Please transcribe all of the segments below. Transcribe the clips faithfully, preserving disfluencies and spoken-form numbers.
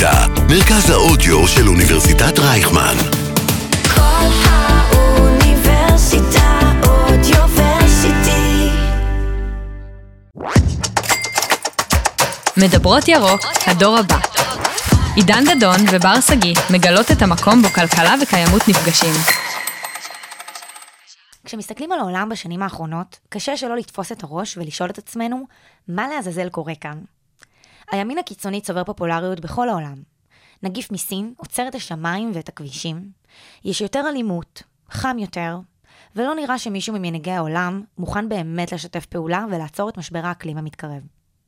האוניברסיטה, מרכז האודיו של אוניברסיטת רייכמן. כל האוניברסיטה אודיוורסיטי. מדברות ירוק, הדור הבא. עידן דדון ובר סגי מגלות את המקום בו כלכלה וקיימות נפגשים. כשמסתכלים על העולם בשנים האחרונות, קשה שלא לתפוס את הראש ולשאול את עצמנו, מה לעזאזל קורה כאן? הימין הקיצוני צובר פופולריות בכל העולם. נגיף מסין עוצר את השמיים ואת הכבישים. יש יותר אלימות, חם יותר, ולא נראה שמישהו ממנהיגי העולם מוכן באמת לשתף פעולה ולעצור את משבר האקלים המתקרב.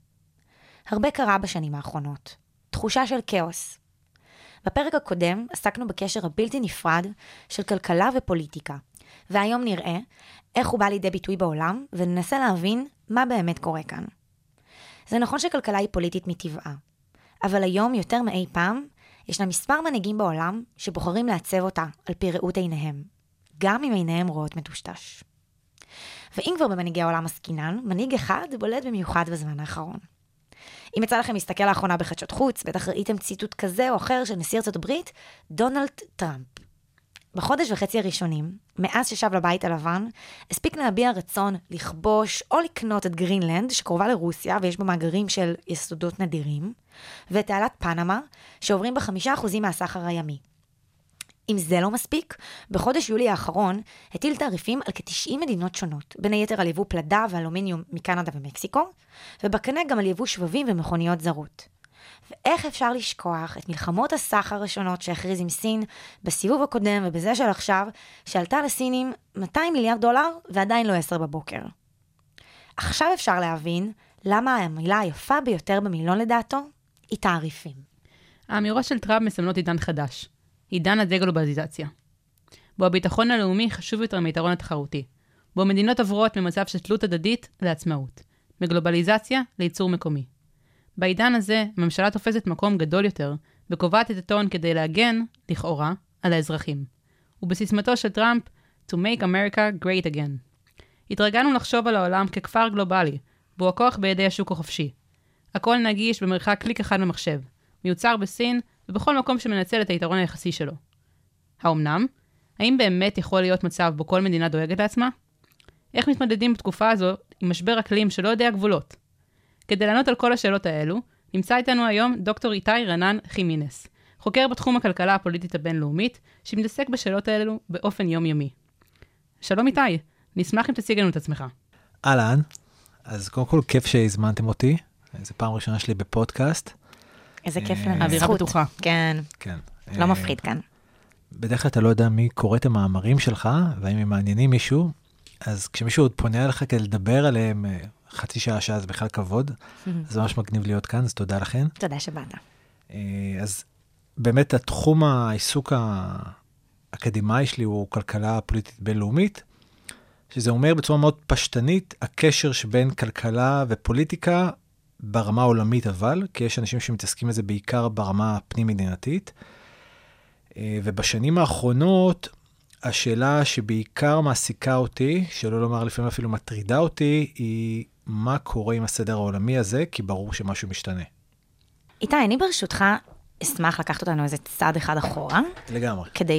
הרבה קרה בשנים האחרונות. תחושה של כאוס. בפרק הקודם עסקנו בקשר הבלתי נפרד של כלכלה ופוליטיקה, והיום נראה איך הוא בא לידי ביטוי בעולם, וננסה להבין מה באמת קורה כאן. זה נכון שכלכלה היא פוליטית מטבעה, אבל היום יותר מאי פעם, ישנם מספר מנהיגים בעולם שבוחרים לעצב אותה על פי ראות עיניהם, גם אם עיניהם רואות מטושטש. ואם כבר במנהיגי העולם עסקינן, מנהיג אחד בולט במיוחד בזמן האחרון. אם יצא לכם להסתכל לאחרונה בחדשות חוץ, בטח ראיתם ציטוט כזה או אחר של נשיא ארצות הברית, דונלד טראמפ. בחודש וחצי הראשונים, מאז ששב לבית הלבן, הספיק להביע רצון לכבוש או לקנות את גרינלנד, שקרובה לרוסיה ויש בה מאגרים של יסודות נדירים, ואת תעלת פנמה, שעוברים בחמישה אחוזים מהסחר הימי. אם זה לא מספיק, בחודש יולי האחרון הטיל תעריפים על כ-תשעים מדינות שונות, בין היתר על יבוא פלדה ואלומיניום מקנדה ומקסיקו, ובקנה גם על יבוא שבבים ומכוניות זרות. ואיך אפשר לשכוח את מלחמות הסחר השונות שהכריז עם סין בסיבוב הקודם ובזה של עכשיו, שעלתה לסינים מאתיים מיליארד דולר ועדיין לא עשר בבוקר. עכשיו אפשר להבין למה המילה היפה ביותר במילון לדעתו היא תעריפים. האמירות של טראמפ מסמנות עידן חדש, עידן הדגלובליזציה. בו הביטחון הלאומי חשוב יותר מיתרון התחרותי, בו מדינות עוברות ממצב של תלות הדדית לעצמאות, מגלובליזציה לייצור מקומי. בעידן הזה, הממשלה תופסת מקום גדול יותר, וקובעת את הטון כדי להגן, לכאורה, על האזרחים. ובסיסמתו של טראמפ, to make America great again. התרגלנו לחשוב על העולם ככפר גלובלי, בו הכוח בידי השוק החופשי. הכל נגיש במרחק קליק אחד במחשב, מיוצר בסין, ובכל מקום שמנצל את היתרון היחסי שלו. האמנם? האם באמת יכול להיות מצב בו כל מדינה דואגת לעצמה? איך מתמודדים בתקופה הזו עם משבר אקלים שלא יודע גבולות? כדי לענות על כל השאלות האלו, נמצא איתנו היום דוקטור איתי רנן חימינס, חוקר בתחום הכלכלה הפוליטית הבינלאומית, שמתעסק בשאלות האלו באופן יומיומי. שלום איתי, נשמח אם תציג לנו את עצמך. אהלן, אז קודם כל כיף שהזמנתם אותי, זו פעם ראשונה שלי בפודקאסט. איזה כיף לנו. אווירה בטוחה. כן, כן. לא מפחיד כאן. בדרך כלל אתה לא יודע מי קורא את המאמרים שלך, והאם הם מעניינים מישהו, אז כשמישהו עוד פונה אליך כדי לדבר עליהם חצי שעה שעה, זה בכלל כבוד, אז ממש מגניב להיות כאן, אז תודה לכן. תודה שבאת. אז באמת התחום העיסוק האקדמי שלי הוא כלכלה פוליטית בינלאומית, שזה אומר בצורה מאוד פשטנית, הקשר שבין כלכלה ופוליטיקה ברמה העולמית אבל, כי יש אנשים שמתעסקים בזה בעיקר ברמה הפנים-מדינתית, ובשנים האחרונות, השאלה שבעיקר מעסיקה אותי, שלא לומר לפעמים אפילו מטרידה אותי, היא מה קורה עם הסדר העולמי הזה, כי ברור שמשהו משתנה. איתי, אני ברשותך אשמח לקחת אותנו איזה צעד אחד אחורה. לגמרי. כדי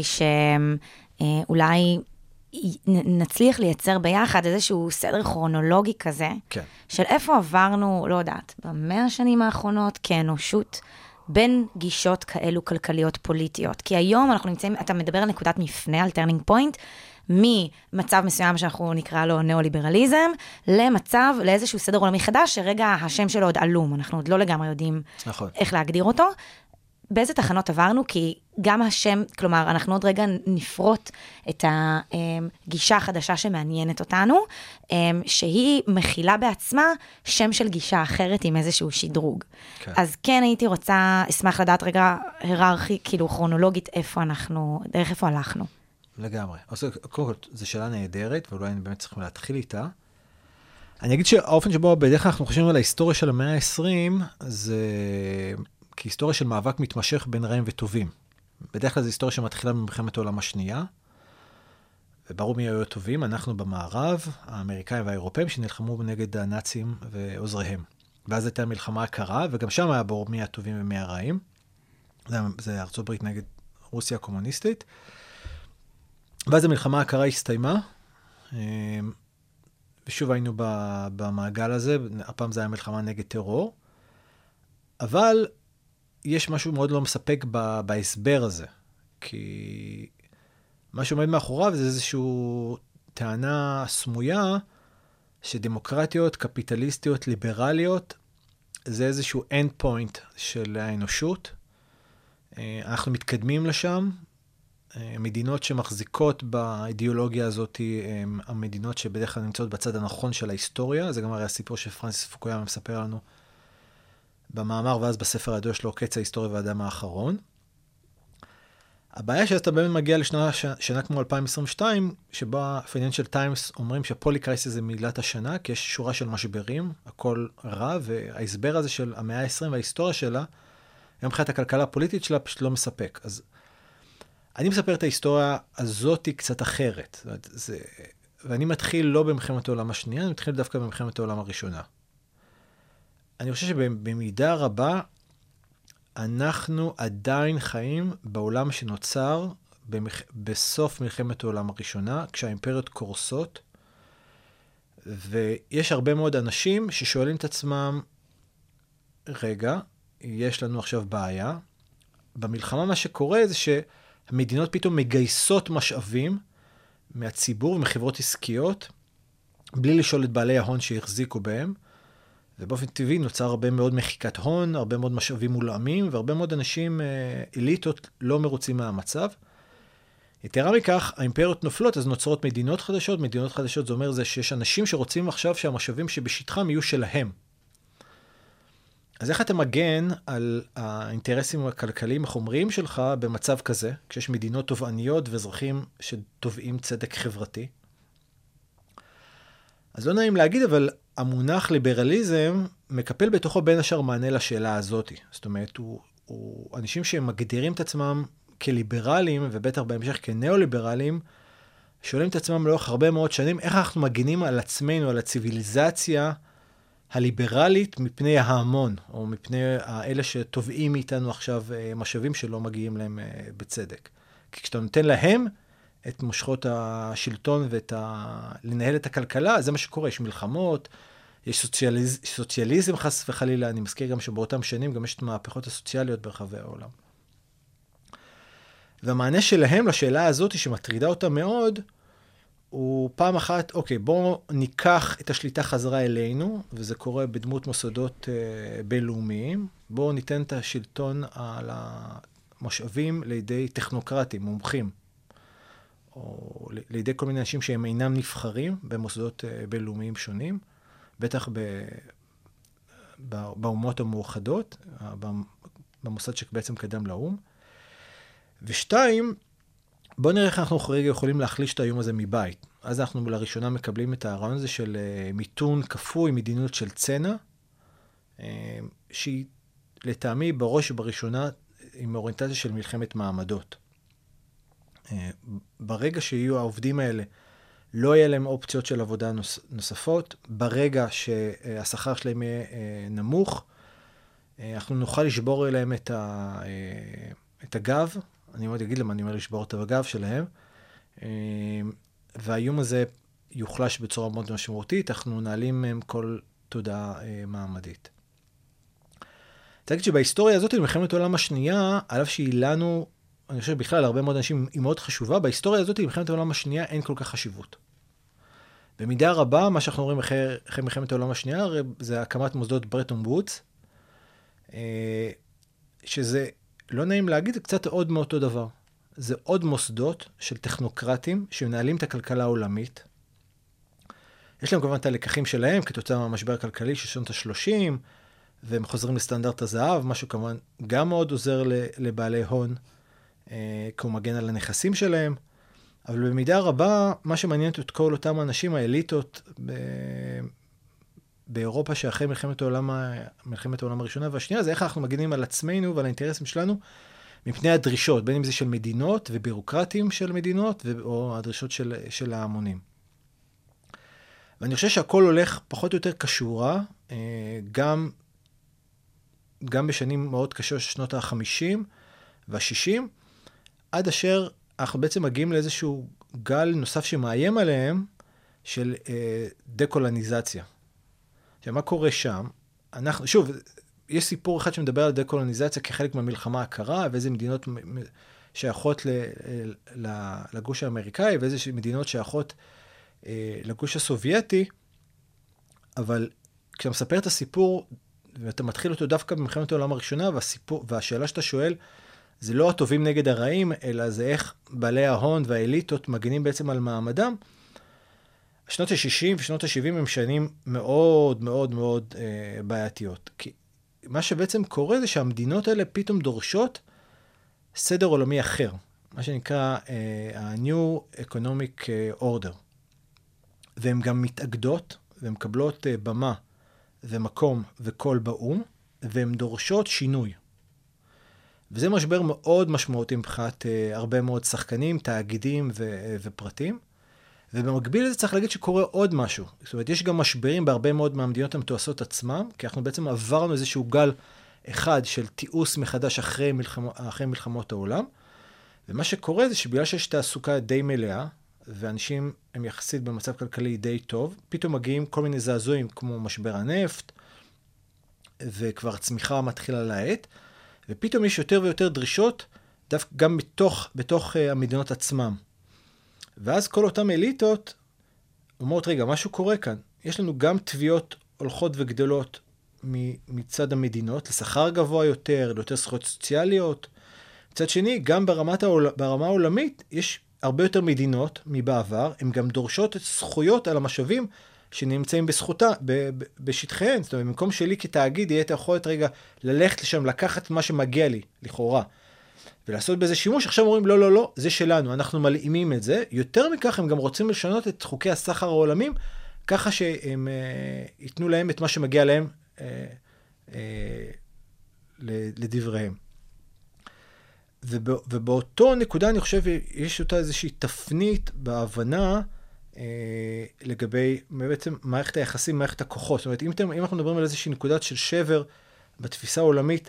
שאולי נצליח לייצר ביחד איזשהו סדר כרונולוגי כזה, כן. של איפה עברנו, לא יודעת, במאה השנים האחרונות כאנושות, בין גישות כאלו כלכליות פוליטיות. כי היום אנחנו נמצאים, אתה מדבר על נקודת מפנה, על טרנינג פוינט, ממצב מסוים שאנחנו נקרא לו ניאו-ליברליזם, למצב, לאיזשהו סדר עולמי חדש, שרגע השם שלו עוד עלום, אנחנו עוד לא לגמרי יודעים נכון. איך להגדיר אותו. באיזה תחנות עברנו? כי גם השם, כלומר, אנחנו עוד רגע נפרוט את הגישה החדשה שמעניינת אותנו, שהיא מכילה בעצמה שם של גישה אחרת עם איזשהו שדרוג. כן. אז כן הייתי רוצה, אשמח לדעת רגע היררכי, כאילו כרונולוגית, איפה אנחנו, דרך איפה הלכנו. לגמרי. אז קודם כל, זו שאלה נהדרת, ואולי אני באמת צריכים להתחיל איתה. אני אגיד שהאופן שבו בדרך כלל אנחנו חושבים על ההיסטוריה של המאה ה-עשרים, זה כהיסטוריה של מאבק מתמשך בין רעים וטובים. בדרך כלל זו היסטוריה שמתחילה במלחמת העולם השנייה, וברור מי היו הטובים, אנחנו במערב, האמריקאים והאירופאים שנלחמו נגד הנאצים ועוזריהם. ואז הייתה מלחמה הקרה, וגם שם היה ברור מי הטובים ומי הרעים. זה, זה ארצות הברית נגד רוסיה הקומוניסטית. ואז המלחמה הקרה הסתיימה, ושוב היינו במעגל הזה, הפעם זה היה מלחמה נגד טרור, אבל יש משהו מאוד לא מספק בהסבר הזה, כי מה שעומד מאחוריו זה איזושהי טענה סמויה, שדמוקרטיות, קפיטליסטיות, ליברליות, זה איזשהו end point של האנושות. אנחנו מתקדמים לשם. מדינות שמחזיקות באידיאולוגיה הזאת, הן המדינות שבדרך כלל נמצאות בצד הנכון של ההיסטוריה. זה גם הרי הסיפור שפרנסיס פוקויאמה מספר לנו במאמר, ואז בספר הידוע שלו, קץ ההיסטוריה והאדם האחרון. הבעיה שאתה באמת מגיע לשנה שנה כמו אלפיים עשרים ושתיים, שבה Financial Times אומרים שהפולי קרייסיס זה מילת השנה, כי יש שורה של משברים, הכל רע, וההסבר הזה של המאה ה-עשרים וההיסטוריה שלה, גם מבחינת הכלכלה הפוליטית שלה פשוט לא מספק. אז אני מספר את ההיסטוריה הזאת קצת אחרת. זאת אומרת, זה, ואני מתחיל לא במלחמת העולם השנייה, אני מתחיל דווקא במלחמת העולם הראשונה. אני חושב שבמידה רבה, אנחנו עדיין חיים בעולם שנוצר במח... בסוף מלחמת העולם הראשונה, כשהאימפריות קורסות, ויש הרבה מאוד אנשים ששואלים את עצמם, רגע, יש לנו עכשיו בעיה. במלחמה מה שקורה זה שהמדינות פתאום מגייסות משאבים מהציבור ומחברות עסקיות, בלי לשאול את בעלי ההון שהחזיקו בהם, ובאופן טבעי נוצר הרבה מאוד מחיקת הון, הרבה מאוד משאבים מולאמים, והרבה מאוד אנשים, אליטות, לא מרוצים מהמצב. יתרה מכך, האימפריות נופלות, אז נוצרות מדינות חדשות. מדינות חדשות זה אומר זה שיש אנשים שרוצים עכשיו שהמשאבים שבשטחם יהיו שלהם. אז איך אתה מגן על האינטרסים הכלכליים החומריים שלך במצב כזה, כשיש מדינות תובעניות ואזרחים שתובעים צדק חברתי? אז לא נעים להגיד, אבל המונח ליברליזם מקפל בתוכו בין השאר מענה לשאלה הזאת. זאת אומרת, הוא, הוא, אנשים שמגדירים את עצמם כליברלים, ובטח בהמשך כניאו-ליברלים, שואלים את עצמם לאורך הרבה מאוד שנים, איך אנחנו מגינים על עצמנו, על הציביליזציה הליברלית, מפני ההמון, או מפני האלה שתובעים מאיתנו עכשיו משאבים שלא מגיעים להם בצדק. כי כשאתה נותן להם את מושכות השלטון ואת ה... לנהל את הכלכלה, זה מה שקורה, יש מלחמות, יש סוציאליז... סוציאליזם חס וחלילה, אני מזכיר גם שבאותם שנים גם יש את המהפכות הסוציאליות ברחבי העולם. והמענה שלהם לשאלה הזאת, שמטרידה אותה מאוד, הוא פעם אחת, אוקיי, בואו ניקח את השליטה חזרה אלינו, וזה קורה בדמות מוסדות אה, בינלאומיים, בואו ניתן את השלטון על המשאבים לידי טכנוקרטים, מומחים, או לידי כל מיני אנשים שהם אינם נבחרים במוסדות אה, בינלאומיים שונים, בטח ב, ב, באומות המאוחדות, במוסד שבעצם קדם לאום. ושתיים, בואו נראה איך אנחנו רגע יכולים להחליש את היום הזה מבית. אז אנחנו לראשונה מקבלים את הרעיון הזה של uh, מיתון כפוי, מדיניות של צנע, uh, שהיא לטעמי בראש ובראשונה עם אוריינטציה של מלחמת מעמדות. Uh, ברגע שיהיו העובדים האלה, לא יהיה להם אופציות של עבודה נוס, נוספות, ברגע שהשכר שלהם יהיה uh, נמוך, uh, אנחנו נוכל לשבור אליהם את, ה, uh, את הגב, אני מאוד אגיד למה אני אומר לשבור את הגב שלהם, והאיום הזה יוחלש בצורה מאוד משמעותית, אנחנו נעלים מהם כל תודעה מעמדית. תגיד שבהיסטוריה הזאת, במלחמת העולם השנייה, עליו שהיא לנו, אני חושב בכלל, הרבה מאוד אנשים היא מאוד חשובה, בהיסטוריה הזאת, במלחמת העולם השנייה, אין כל כך חשיבות. במידה רבה, מה שאנחנו רואים אחרי, אחרי מלחמת העולם השנייה, זה הקמת מוסדות ברטון וודס, שזה לא נעים להגיד, זה קצת עוד מאותו דבר. זה עוד מוסדות של טכנוקרטים שמנהלים את הכלכלה העולמית. יש להם כמובן את הלקחים שלהם, כתוצאה מהמשבר הכלכלי של שנות ה-שלושים, והם חוזרים לסטנדרט הזהב, משהו כמובן גם מאוד עוזר לבעלי הון, אה, כי הוא מגן על הנכסים שלהם. אבל במידה רבה, מה שמעניין את כל אותם האנשים, האליטות, ב... באירופה שאחרי מלחמת העולם, מלחמת העולם הראשונה והשנייה, זה איך אנחנו מגנים על עצמנו ועל האינטרסים שלנו מפני הדרישות, בין אם זה של מדינות ובירוקרטים של מדינות, או הדרישות של, של ההמונים. ואני חושב שהכל הולך פחות או יותר קשורה, גם, גם בשנים מאוד קשות של שנות ה-חמישים, וה-שישים, עד אשר אנחנו בעצם מגיעים לאיזשהו גל נוסף שמאיים עליהם, של אה, דקולוניזציה. עכשיו, מה קורה שם? אנחנו, שוב, יש סיפור אחד שמדבר על דקולוניזציה כחלק מהמלחמה הקרה, ואיזה מדינות שייכות ל, ל, לגוש האמריקאי, ואיזה מדינות שייכות אה, לגוש הסובייטי, אבל כשאתה מספר את הסיפור, ואתה מתחיל אותו דווקא במלחמת העולם הראשונה, והסיפור, והשאלה שאתה שואל, זה לא הטובים נגד הרעים, אלא זה איך בעלי ההון והאליטות מגנים בעצם על מעמדם. שנות ה-שישים ושנות ה-שבעים הם שנים מאוד מאוד מאוד אה, בעייתיות. כי מה שבעצם קורה זה שהמדינות האלה פתאום דורשות סדר עולמי אחר, מה שנקרא אה, ה-New Economic Order. והן גם מתאגדות, והן מקבלות אה, במה ומקום וקול באום, והן דורשות שינוי. וזה משבר מאוד משמעותי מבחינת אה, הרבה מאוד שחקנים, תאגידים ו- ופרטים. ובמקביל לזה צריך להגיד שקורה עוד משהו. זאת אומרת, יש גם משברים בהרבה מאוד מהמדינות המתועשות עצמם, כי אנחנו בעצם עברנו איזשהו גל אחד של תיעוש מחדש אחרי, מלחמו, אחרי מלחמות העולם. ומה שקורה זה שבגלל שיש תעסוקה די מלאה, ואנשים הם יחסית במצב כלכלי די טוב, פתאום מגיעים כל מיני זעזועים כמו משבר הנפט, וכבר צמיחה מתחילה להאט, ופתאום יש יותר ויותר דרישות, דווקא גם בתוך, בתוך uh, המדינות עצמם. ואז כל אותם אליטות אומרות, רגע, משהו קורה כאן. יש לנו גם תביעות הולכות וגדלות מצד המדינות, לשכר גבוה יותר, ליותר זכויות סוציאליות. מצד שני, גם ברמת העול... ברמה העולמית, יש הרבה יותר מדינות מבעבר, הן גם דורשות את זכויות על המשאבים שנמצאים בזכותה, ב... ב... בשטחיהן. זאת אומרת, במקום שלי כתאגיד, יהיה את היכולת רגע ללכת לשם, לקחת מה שמגיע לי, לכאורה. ולעשות בזה שימוש, עכשיו אומרים, לא, לא, לא, זה שלנו, אנחנו מלאימים את זה. יותר מכך, הם גם רוצים לשנות את חוקי הסחר העולמים, ככה שהם אה, ייתנו להם את מה שמגיע להם אה, אה, לדבריהם. וב, ובאותו נקודה, אני חושב, יש אותה איזושהי תפנית בהבנה אה, לגבי בעצם מערכת היחסים, מערכת הכוחות. זאת אומרת, אם, אם אנחנו מדברים על איזושהי נקודת של שבר בתפיסה העולמית,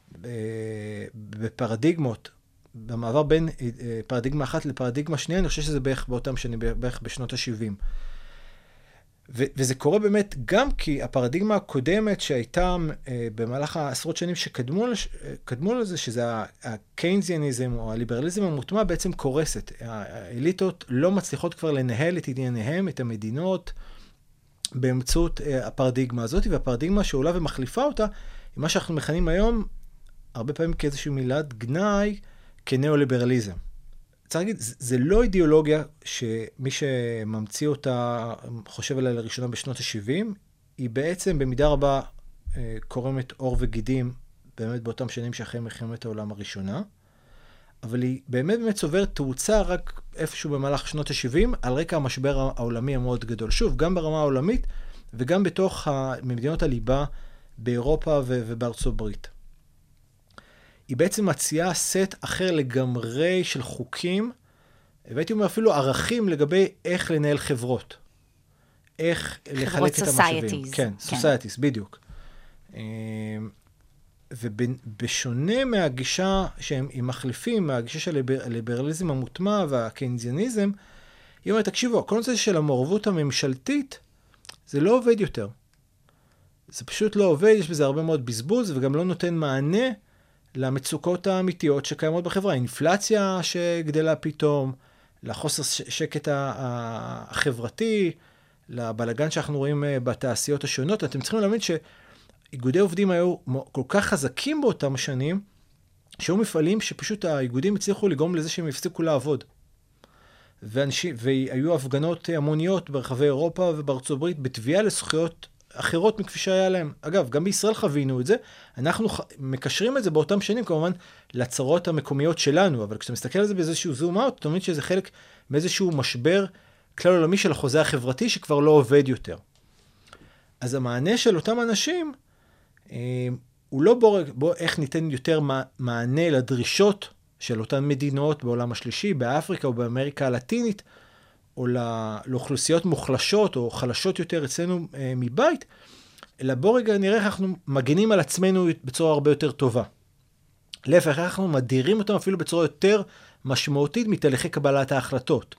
בפרדיגמות, במעבר בין פרדיגמה אחת לפרדיגמה שנייה, אני חושב שזה בערך באותם שנים, בערך בשנות ה-שבעים. ו- וזה קורה באמת גם כי הפרדיגמה הקודמת שהייתה במהלך העשרות שנים שקדמו קדמו לזה, שזה הקיינזיאניזם או הליברליזם המוטמע, בעצם קורסת. האליטות לא מצליחות כבר לנהל את ענייניהם, את המדינות, באמצעות הפרדיגמה הזאת, והפרדיגמה שעולה ומחליפה אותה, היא מה שאנחנו מכנים היום, הרבה פעמים כאיזושהי מילת גנאי, כניאו-ליברליזם. צריך להגיד, זה לא אידיאולוגיה שמי שממציא אותה חושב עליה לראשונה בשנות ה-שבעים, היא בעצם במידה רבה קורמת אור וגידים, באמת באותם שנים שאחרי מלחמת העולם הראשונה, אבל היא באמת באמת צוברת תאוצה רק איפשהו במהלך שנות ה-שבעים, על רקע המשבר העולמי המאוד גדול. שוב, גם ברמה העולמית, וגם בתוך מדינות הליבה באירופה ובארצות ברית. היא בעצם מציעה סט אחר לגמרי של חוקים, והייתי אומר אפילו ערכים לגבי איך לנהל חברות. איך לחלק את המשאבים. כן, סוסייטיז, בדיוק. ובשונה מהגישה שהם מחליפים, מהגישה של הליברליזם המוטמע והקיינזיאניזם, היא אומרת, תקשיבו, כל זה של המעורבות הממשלתית, זה לא עובד יותר. זה פשוט לא עובד, יש בזה הרבה מאוד בזבוז, וגם לא נותן מענה למצוקות האמיתיות שקיימות בחברה. האינפלציה שגדלה פתאום, לחוסר שקט החברתי, לבלגן שאנחנו רואים בתעשיות השונות. אתם צריכים להבין שאיגודי עובדים היו כל כך חזקים באותם שנים, שהיו מפעלים שפשוט האיגודים הצליחו לגרום לזה שהם יפסיקו לעבוד. ואנשים, והיו הפגנות המוניות ברחבי אירופה ובארצות הברית, בתביעה לזכויות אחרות מכפי שהיה להם. אגב, גם בישראל חווינו את זה, אנחנו מקשרים את זה באותם שנים, כמובן, לצרות המקומיות שלנו, אבל כשאתה מסתכל על זה באיזשהו זום אאוט, אתה מבין שזה חלק מאיזשהו משבר כלל עולמי של החוזה החברתי, שכבר לא עובד יותר. אז המענה של אותם אנשים, הוא לא בוא, בוא איך ניתן יותר מענה לדרישות של אותן מדינות בעולם השלישי, באפריקה או באמריקה הלטינית, או לאוכלוסיות מוחלשות או חלשות יותר אצלנו אה, מבית, אלא בוא רגע נראה איך אנחנו מגנים על עצמנו בצורה הרבה יותר טובה. להפך, איך אנחנו מדירים אותם אפילו בצורה יותר משמעותית מתהליכי קבלת ההחלטות.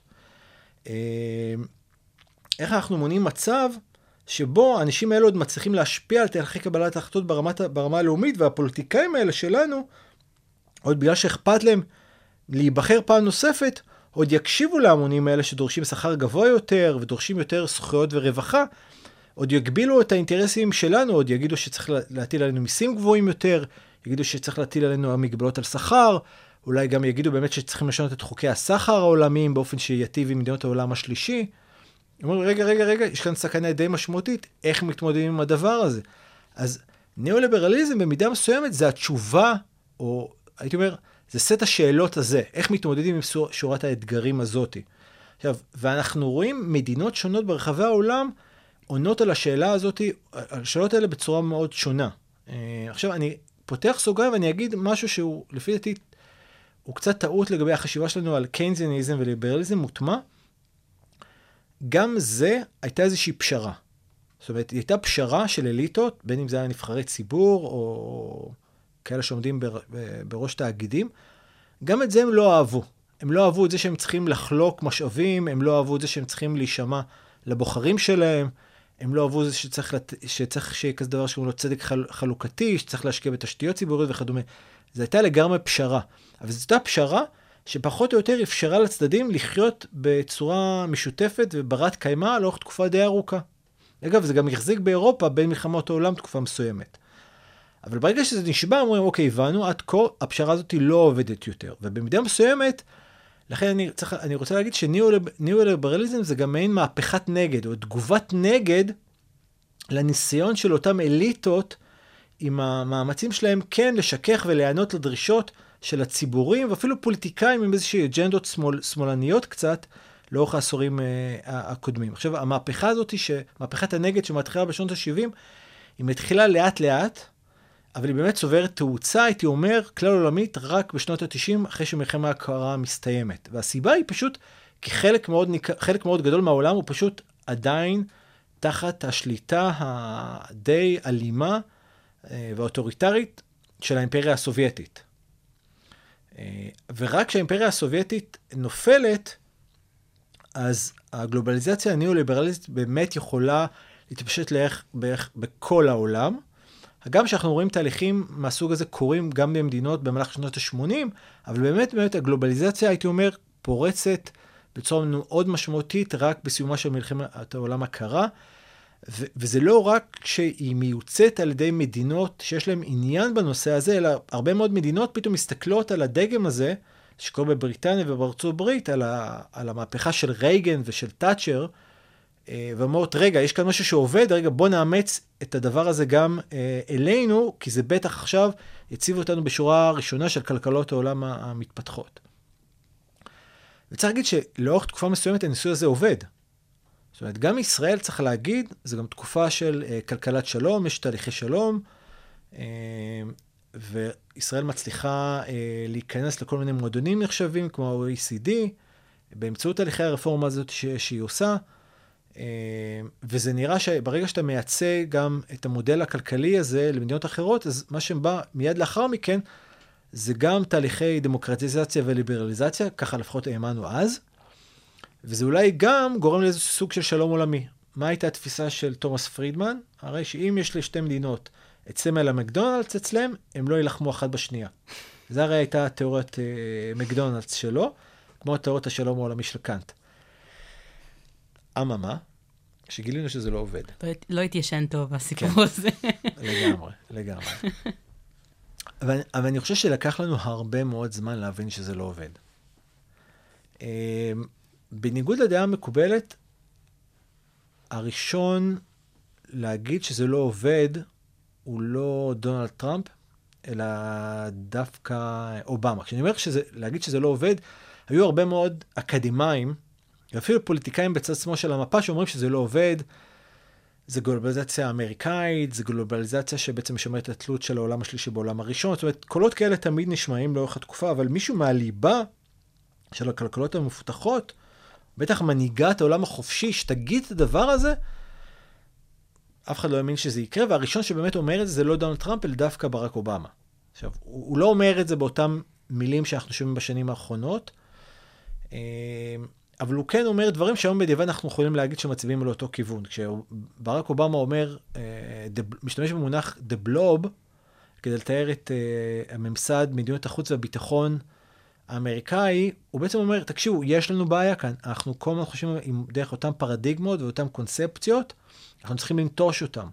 איך אנחנו מונעים מצב שבו האנשים האלה עוד מצליחים להשפיע על תהליכי קבלת ההחלטות ברמת, ברמה הלאומית, והפוליטיקאים האלה שלנו, עוד בגלל שאכפת להם להיבחר פעם נוספת, עוד יקשיבו להמונים האלה שדורשים שכר גבוה יותר, ודורשים יותר זכויות ורווחה, עוד יגבילו את האינטרסים שלנו, עוד יגידו שצריך להטיל עלינו מיסים גבוהים יותר, יגידו שצריך להטיל עלינו מגבלות על שכר, אולי גם יגידו באמת שצריכים לשנות את חוקי הסחר העולמיים, באופן שיטיב עם מדינות העולם השלישי. אומר, רגע, רגע, רגע, יש כאן סכנה די משמעותית, איך מתמודדים עם הדבר הזה? אז ניאו-ליברליזם במידה מסוימת זה התשובה, או הייתי אומר, זה סט השאלות הזה, איך מתמודדים עם שורת האתגרים הזאת. עכשיו, ואנחנו רואים מדינות שונות ברחבי העולם, עונות על השאלה הזאת, על השאלות האלה בצורה מאוד שונה. עכשיו, אני פותח סוגריים ואני אגיד משהו שהוא, לפי דעתי, הוא קצת טעות לגבי החשיבה שלנו על קיינזיאניזם וליברליזם מוטמע. גם זה הייתה איזושהי פשרה. זאת אומרת, היא הייתה פשרה של אליטות, בין אם זה היה נבחרי ציבור, או כאלה שעומדים בר, בראש תאגידים. גם את זה הם לא אהבו. הם לא אהבו את זה שהם צריכים לחלוק משאבים, הם לא אהבו את זה שהם צריכים להישמע לבוחרים שלהם, הם לא אהבו את זה שצריך, לת... שצריך שיהיה כזה דבר שקוראים לו צדק חל... חלוקתי, שצריך להשקיע בתשתיות ציבוריות וכדומה. זו הייתה לגמרי פשרה. אבל זו הייתה פשרה שפחות או יותר אפשרה לצדדים לחיות בצורה משותפת וברת קיימה לאורך תקופה די ארוכה. אגב, זה גם יחזיק באירופה בין מלחמות העולם תקופה מסוימת. אבל ברגע שזה נשבע, אומרים, אוקיי, הבנו, עד כה הפשרה הזאת לא עובדת יותר. ובמידה מסוימת, לכן אני, צריך, אני רוצה להגיד שניאו-ליברליזם זה גם מעין מהפכת נגד, או תגובת נגד לניסיון של אותם אליטות, עם המאמצים שלהם כן לשכך ולענות לדרישות של הציבורים, ואפילו פוליטיקאים עם איזושהי אג'נדות שמאל, שמאלניות קצת, לאורך העשורים uh, הקודמים. עכשיו, המהפכה הזאת, מהפכת הנגד שמתחילה בשנות ה-שבעים, היא מתחילה לאט לאט, אבל היא באמת צוברת תאוצה, הייתי אומר, כלל עולמית, רק בשנות ה-תשעים, אחרי שמלחמת הקרה מסתיימת. והסיבה היא פשוט, כי חלק מאוד, חלק מאוד גדול מהעולם הוא פשוט עדיין תחת השליטה הדי אלימה ואוטוריטרית של האימפריה הסובייטית. ורק כשהאימפריה הסובייטית נופלת, אז הגלובליזציה הניאו-ליברליסטית באמת יכולה להתפשט לערך בערך בכל העולם. גם שאנחנו רואים תהליכים מהסוג הזה קורים גם במדינות במהלך שנות ה-שמונים, אבל באמת באמת הגלובליזציה, הייתי אומר, פורצת בצורה מאוד משמעותית רק בסיומה של מלחמת העולם הקרה, ו- וזה לא רק שהיא מיוצאת על ידי מדינות שיש להן עניין בנושא הזה, אלא הרבה מאוד מדינות פתאום מסתכלות על הדגם הזה, שקורה בבריטניה ובארצות הברית, על, ה- על המהפכה של רייגן ושל תאצ'ר, ואומרות, רגע, יש כאן משהו שעובד, רגע, בוא נאמץ את הדבר הזה גם אה, אלינו, כי זה בטח עכשיו יציב אותנו בשורה ראשונה של כלכלות העולם המתפתחות. וצריך להגיד שלאורך תקופה מסוימת הניסוי הזה עובד. זאת אומרת, גם ישראל צריך להגיד, זה גם תקופה של אה, כלכלת שלום, יש תהליכי שלום, אה, וישראל מצליחה אה, להיכנס לכל מיני מועדונים נחשבים, כמו ה-או אי סי די, באמצעות תהליכי הרפורמה הזאת ש- שהיא עושה, וזה נראה שברגע שאתה מייצא גם את המודל הכלכלי הזה למדינות אחרות, אז מה שבא מיד לאחר מכן, זה גם תהליכי דמוקרטיזציה וליברליזציה, ככה לפחות האמנו אז, וזה אולי גם גורם לאיזה סוג של שלום עולמי. מה הייתה התפיסה של תומאס פרידמן? הרי שאם יש לשתי מדינות את סמל המקדונלדס אצלם, הם לא ילחמו אחת בשנייה. זה הרי הייתה תיאוריית מקדונלדס שלו, כמו תיאוריית השלום העולמי של קאנט. אממה, שגילינו שזה לא עובד. לא התיישן טוב, הסיפור הזה. לגמרי, לגמרי. אבל, אבל אני חושב שלקח לנו הרבה מאוד זמן להבין שזה לא עובד. בניגוד לדעה המקובלת, הראשון להגיד שזה לא עובד, הוא לא דונלד טראמפ, אלא דווקא אובמה. כשאני אומר שזה, להגיד שזה לא עובד, היו הרבה מאוד אקדמיים, ואפילו פוליטיקאים בצד שמאל של המפה שאומרים שזה לא עובד, זה גלובליזציה אמריקאית, זה גלובליזציה שבעצם משמרת את התלות של העולם השלישי בעולם הראשון, זאת אומרת, קולות כאלה תמיד נשמעים לאורך התקופה, אבל מישהו מהליבה של הכלכלות המפותחות, בטח מנהיגת העולם החופשי, שתגיד את הדבר הזה, אף אחד לא האמין שזה יקרה, והראשון שבאמת אומר את זה, זה לא דונלד טראמפ, אלא דווקא ברק אובמה. עכשיו, הוא, הוא לא אומר את זה באותם מילים שאנחנו שומעים בשנים האחרונות, אבל הוא כן אומר דברים שהיום בדיעבד אנחנו יכולים להגיד שמצביעים על אותו כיוון. כשברק אובמה אומר, משתמש במונח the blob, כדי לתאר את הממסד, מדיניות החוץ והביטחון האמריקאי, הוא בעצם אומר, תקשיבו, יש לנו בעיה כאן, אנחנו כל הזמן חושבים עם דרך אותם פרדיגמות ואותן קונספציות, אנחנו צריכים לנטוש אותם.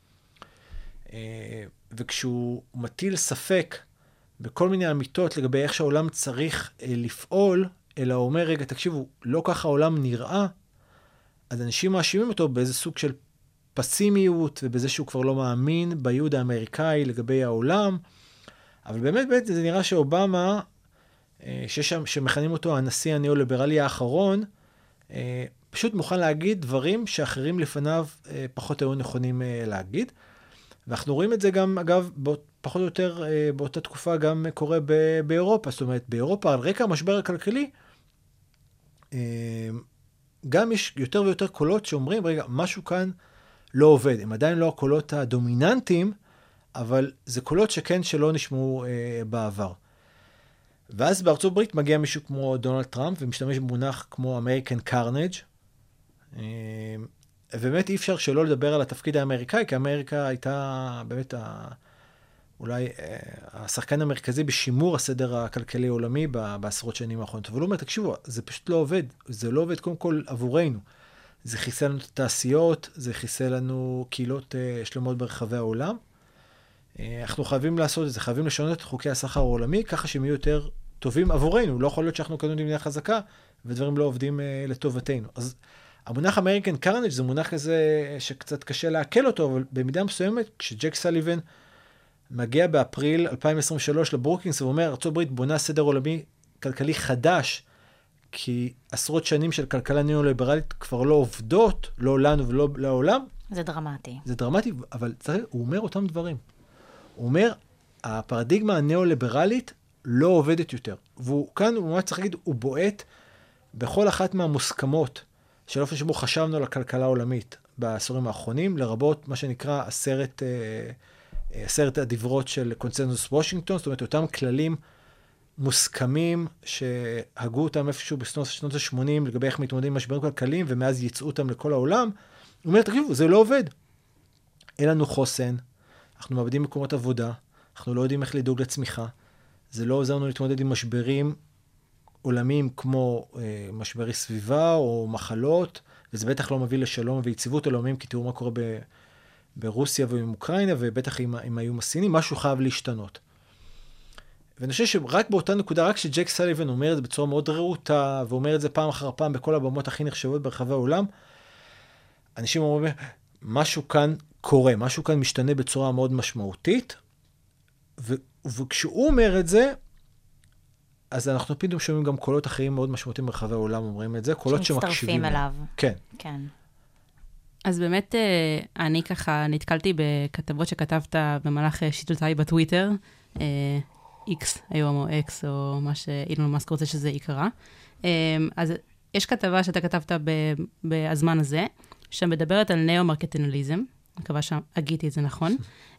וכשהוא מטיל ספק בכל מיני אמיתות לגבי איך שהעולם צריך לפעול, אלא הוא אומר, רגע, תקשיבו, לא ככה העולם נראה, אז אנשים מאשימים אותו באיזה סוג של פסימיות, ובזה שהוא כבר לא מאמין בייעוד האמריקאי לגבי העולם, אבל באמת, באמת, זה נראה שאובמה, שיש שם, שמכנים אותו הנשיא הניאו-ליברלי האחרון, פשוט מוכן להגיד דברים שאחרים לפניו פחות היו נכונים להגיד. ואנחנו רואים את זה גם, אגב, פחות או יותר באותה תקופה גם קורה באירופה. זאת אומרת, באירופה, על רקע המשבר הכלכלי, גם יש יותר ויותר קולות שאומרים, רגע, משהו כאן לא עובד. הם עדיין לא הקולות הדומיננטיים, אבל זה קולות שכן שלא נשמעו בעבר. ואז בארצות הברית מגיע מישהו כמו דונלד טראמפ, ומשתמש במונח כמו American Carnage. ובאמת אי אפשר שלא לדבר על התפקיד האמריקאי, כי אמריקה הייתה באמת ה... אולי השחקן המרכזי בשימור הסדר הכלכלי העולמי בעשרות שנים האחרונות. אבל הוא אומר, תקשיבו, זה פשוט לא עובד. זה לא עובד קודם כל עבורנו. זה חיסל לנו את התעשיות, זה חיסל לנו קהילות שלמות ברחבי העולם. אנחנו חייבים לעשות את זה, חייבים לשנות את חוקי הסחר העולמי, ככה שהם יהיו יותר טובים עבורנו. לא יכול להיות שאנחנו קנו מדינה חזקה, ודברים לא עובדים לטובתנו. אז המונח American Carnage זה מונח כזה שקצת קשה להקל אותו, אבל במידה מסוימת, כשג'ק סליבן מגיע באפריל אלפיים עשרים ושלוש לברוקינגס, הוא אומר, ארצות הברית בונה סדר עולמי כלכלי חדש, כי עשרות שנים של כלכלה ניאו-ליברלית כבר לא עובדות, לא לנו ולא לעולם. זה דרמטי. זה דרמטי, אבל צריך, הוא אומר אותם דברים. הוא אומר, הפרדיגמה הניאו-ליברלית לא עובדת יותר. והוא כאן, הוא ממש צריך להגיד, הוא בועט בכל אחת מהמוסכמות של אופן שבו חשבנו על הכלכלה העולמית בעשורים האחרונים, לרבות מה שנקרא עשרת, עשרת הדברות של קונצנזוס וושינגטון, זאת אומרת, אותם כללים מוסכמים שהגו אותם איפשהו בשנות ה-שמונים לגבי איך מתמודדים עם משברים כלכליים, ומאז יצאו אותם לכל העולם. הוא אומר, תקשיבו, זה לא עובד. אין לנו חוסן, אנחנו מאבדים מקומות עבודה, אנחנו לא יודעים איך לדאוג לצמיחה, זה לא עוזר לנו להתמודד עם משברים עולמיים כמו אה, משברי סביבה או מחלות, וזה בטח לא מביא לשלום ויציבות עולמיים, כי תראו מה קורה ב, ברוסיה ועם אוקראינה, ובטח עם, עם האיום הסיני, משהו חייב להשתנות. ואני חושב שרק באותה נקודה, רק שג'ק סליבן אומר את זה בצורה מאוד רעותה, ואומר את זה פעם אחר פעם בכל הבמות הכי נחשבות ברחבי העולם, אנשים אומרים, משהו כאן קורה, משהו כאן משתנה בצורה מאוד משמעותית, ו- וכשהוא אומר את זה, אז אנחנו פתאום שומעים גם קולות אחרים מאוד משמעותיים ברחבי העולם אומרים את זה, קולות שמקשיבים אליו. כן. כן. אז באמת, אני ככה נתקלתי בכתבות שכתבת במהלך שיטותיי בטוויטר, X היום או X או מה שאילון מאסק רוצה שזה יקרה. אז יש כתבה שאתה כתבת בזמן הזה, שמדברת על נאו-מרקטינליזם, אני מקווה שהגיתי את זה נכון,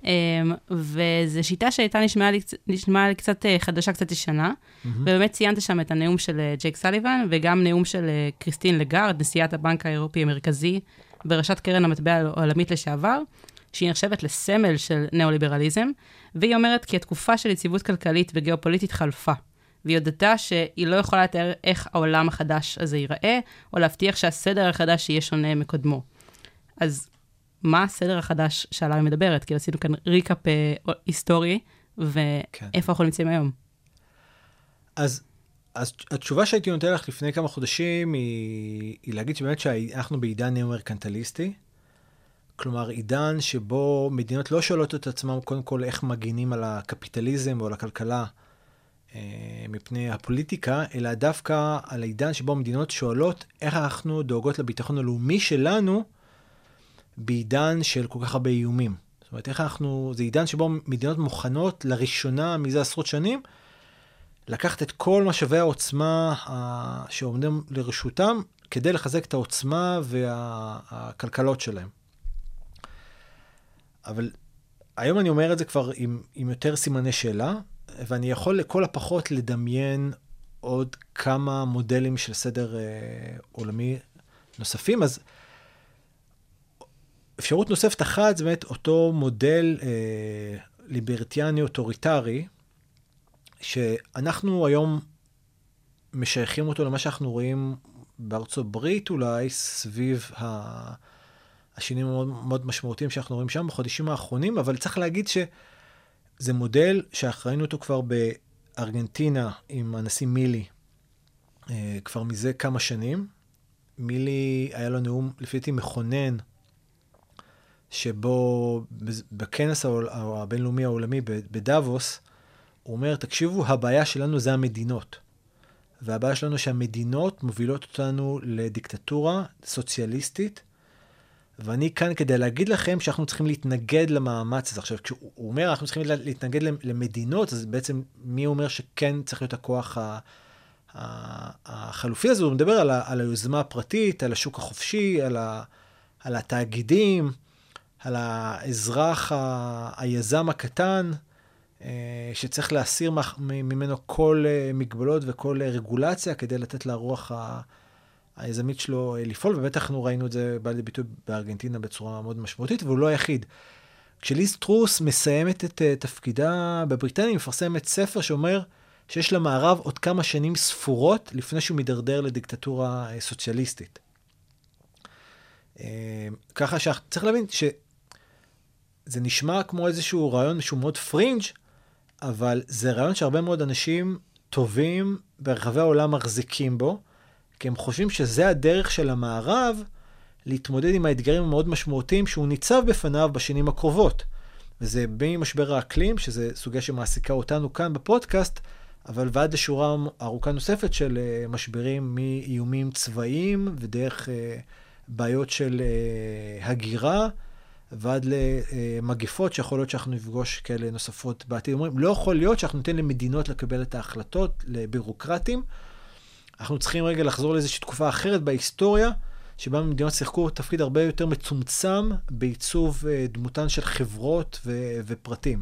וזו שיטה שהייתה נשמעה לי, נשמעה לי קצת חדשה, קצת ישנה, ובאמת ציינת שם את הנאום של ג'ייק סליבן, וגם נאום של קריסטין לגארד, נשיאת הבנק האירופי המרכזי, וראשת קרן המטבע העולמית לשעבר, שהיא נחשבת לסמל של נאו-ליברליזם, והיא אומרת כי התקופה של יציבות כלכלית וגיאופוליטית חלפה, והיא יודעתה שהיא לא יכולה לתאר איך העולם החדש הזה ייראה, או להבטיח שהסדר החדש יהיה שונה מקודמו. אז מה הסדר החדש שעליו היא מדברת? כי עשינו כאן ריקאפ היסטורי, ואיפה אנחנו נמצאים היום? אז, אז התשובה שהייתי נותן לך לפני כמה חודשים, היא, היא להגיד שבאמת שאנחנו בעידן נאו-מרקנטליסטי, כלומר, עידן שבו מדינות לא שואלות את עצמם, קודם כל, איך מגינים על הקפיטליזם או על הכלכלה אה, מפני הפוליטיקה, אלא דווקא על העידן שבו מדינות שואלות איך אנחנו דואגות לביטחון הלאומי שלנו, בעידן של כל כך הרבה איומים. זאת אומרת, איך אנחנו, זה עידן שבו מדינות מוכנות לראשונה מזה עשרות שנים, לקחת את כל משאבי העוצמה אה, שעומדים לרשותם, כדי לחזק את העוצמה והכלכלות שלהם. אבל היום אני אומר את זה כבר עם, עם יותר סימני שאלה, ואני יכול לכל הפחות לדמיין עוד כמה מודלים של סדר אה, עולמי נוספים. אז אפשרות נוספת אחת, זה באמת אותו מודל אה, ליברטיאני אוטוריטרי, שאנחנו היום משייכים אותו למה שאנחנו רואים בארצות ברית, אולי סביב ה... השינויים מאוד, מאוד משמעותיים שאנחנו רואים שם בחודשים האחרונים, אבל צריך להגיד שזה מודל שאחראינו אותו כבר בארגנטינה עם הנשיא מילי, אה, כבר מזה כמה שנים. מילי היה לו נאום, לפי דעתי מכונן, שבו בכנס הבינלאומי העולמי בדאבוס, הוא אומר, תקשיבו, הבעיה שלנו זה המדינות. והבעיה שלנו שהמדינות מובילות אותנו לדיקטטורה סוציאליסטית, ואני כאן כדי להגיד לכם שאנחנו צריכים להתנגד למאמץ הזה. עכשיו, כשהוא אומר, אנחנו צריכים להתנגד למדינות, אז בעצם מי אומר שכן צריך להיות הכוח החלופי הזה? הוא מדבר על, ה, על היוזמה הפרטית, על השוק החופשי, על, ה, על התאגידים, על האזרח, ה, היזם הקטן, שצריך להסיר ממנו כל מגבלות וכל רגולציה כדי לתת לרוח היזמית שלו לפעול, ובטח אנחנו ראינו את זה בא לידי ביטוי בארגנטינה בצורה מאוד משמעותית, והוא לא היחיד. כשליז טרוס מסיימת את תפקידה בבריטניה, היא מפרסמת ספר שאומר שיש למערב עוד כמה שנים ספורות לפני שהוא מדרדר לדיקטטורה סוציאליסטית. ככה שצריך להבין שזה נשמע כמו איזשהו רעיון שהוא מאוד פרינג', אבל זה רעיון שהרבה מאוד אנשים טובים ברחבי העולם מחזיקים בו, כי הם חושבים שזה הדרך של המערב להתמודד עם האתגרים המאוד משמעותיים שהוא ניצב בפניו בשנים הקרובות. וזה בין משבר האקלים, שזה סוגיה שמעסיקה אותנו כאן בפודקאסט, אבל ועד לשורה ארוכה נוספת של משברים מאיומים צבאיים ודרך בעיות של הגירה, ועד למגפות שיכול להיות שאנחנו נפגוש כאלה נוספות בעתיד. אומרים, לא יכול להיות שאנחנו ניתן למדינות לקבל את ההחלטות, לבירוקרטים. אנחנו צריכים רגע לחזור לאיזושהי תקופה אחרת בהיסטוריה, שבה מדינות שיחקו תפקיד הרבה יותר מצומצם בעיצוב דמותן של חברות ו- ופרטים.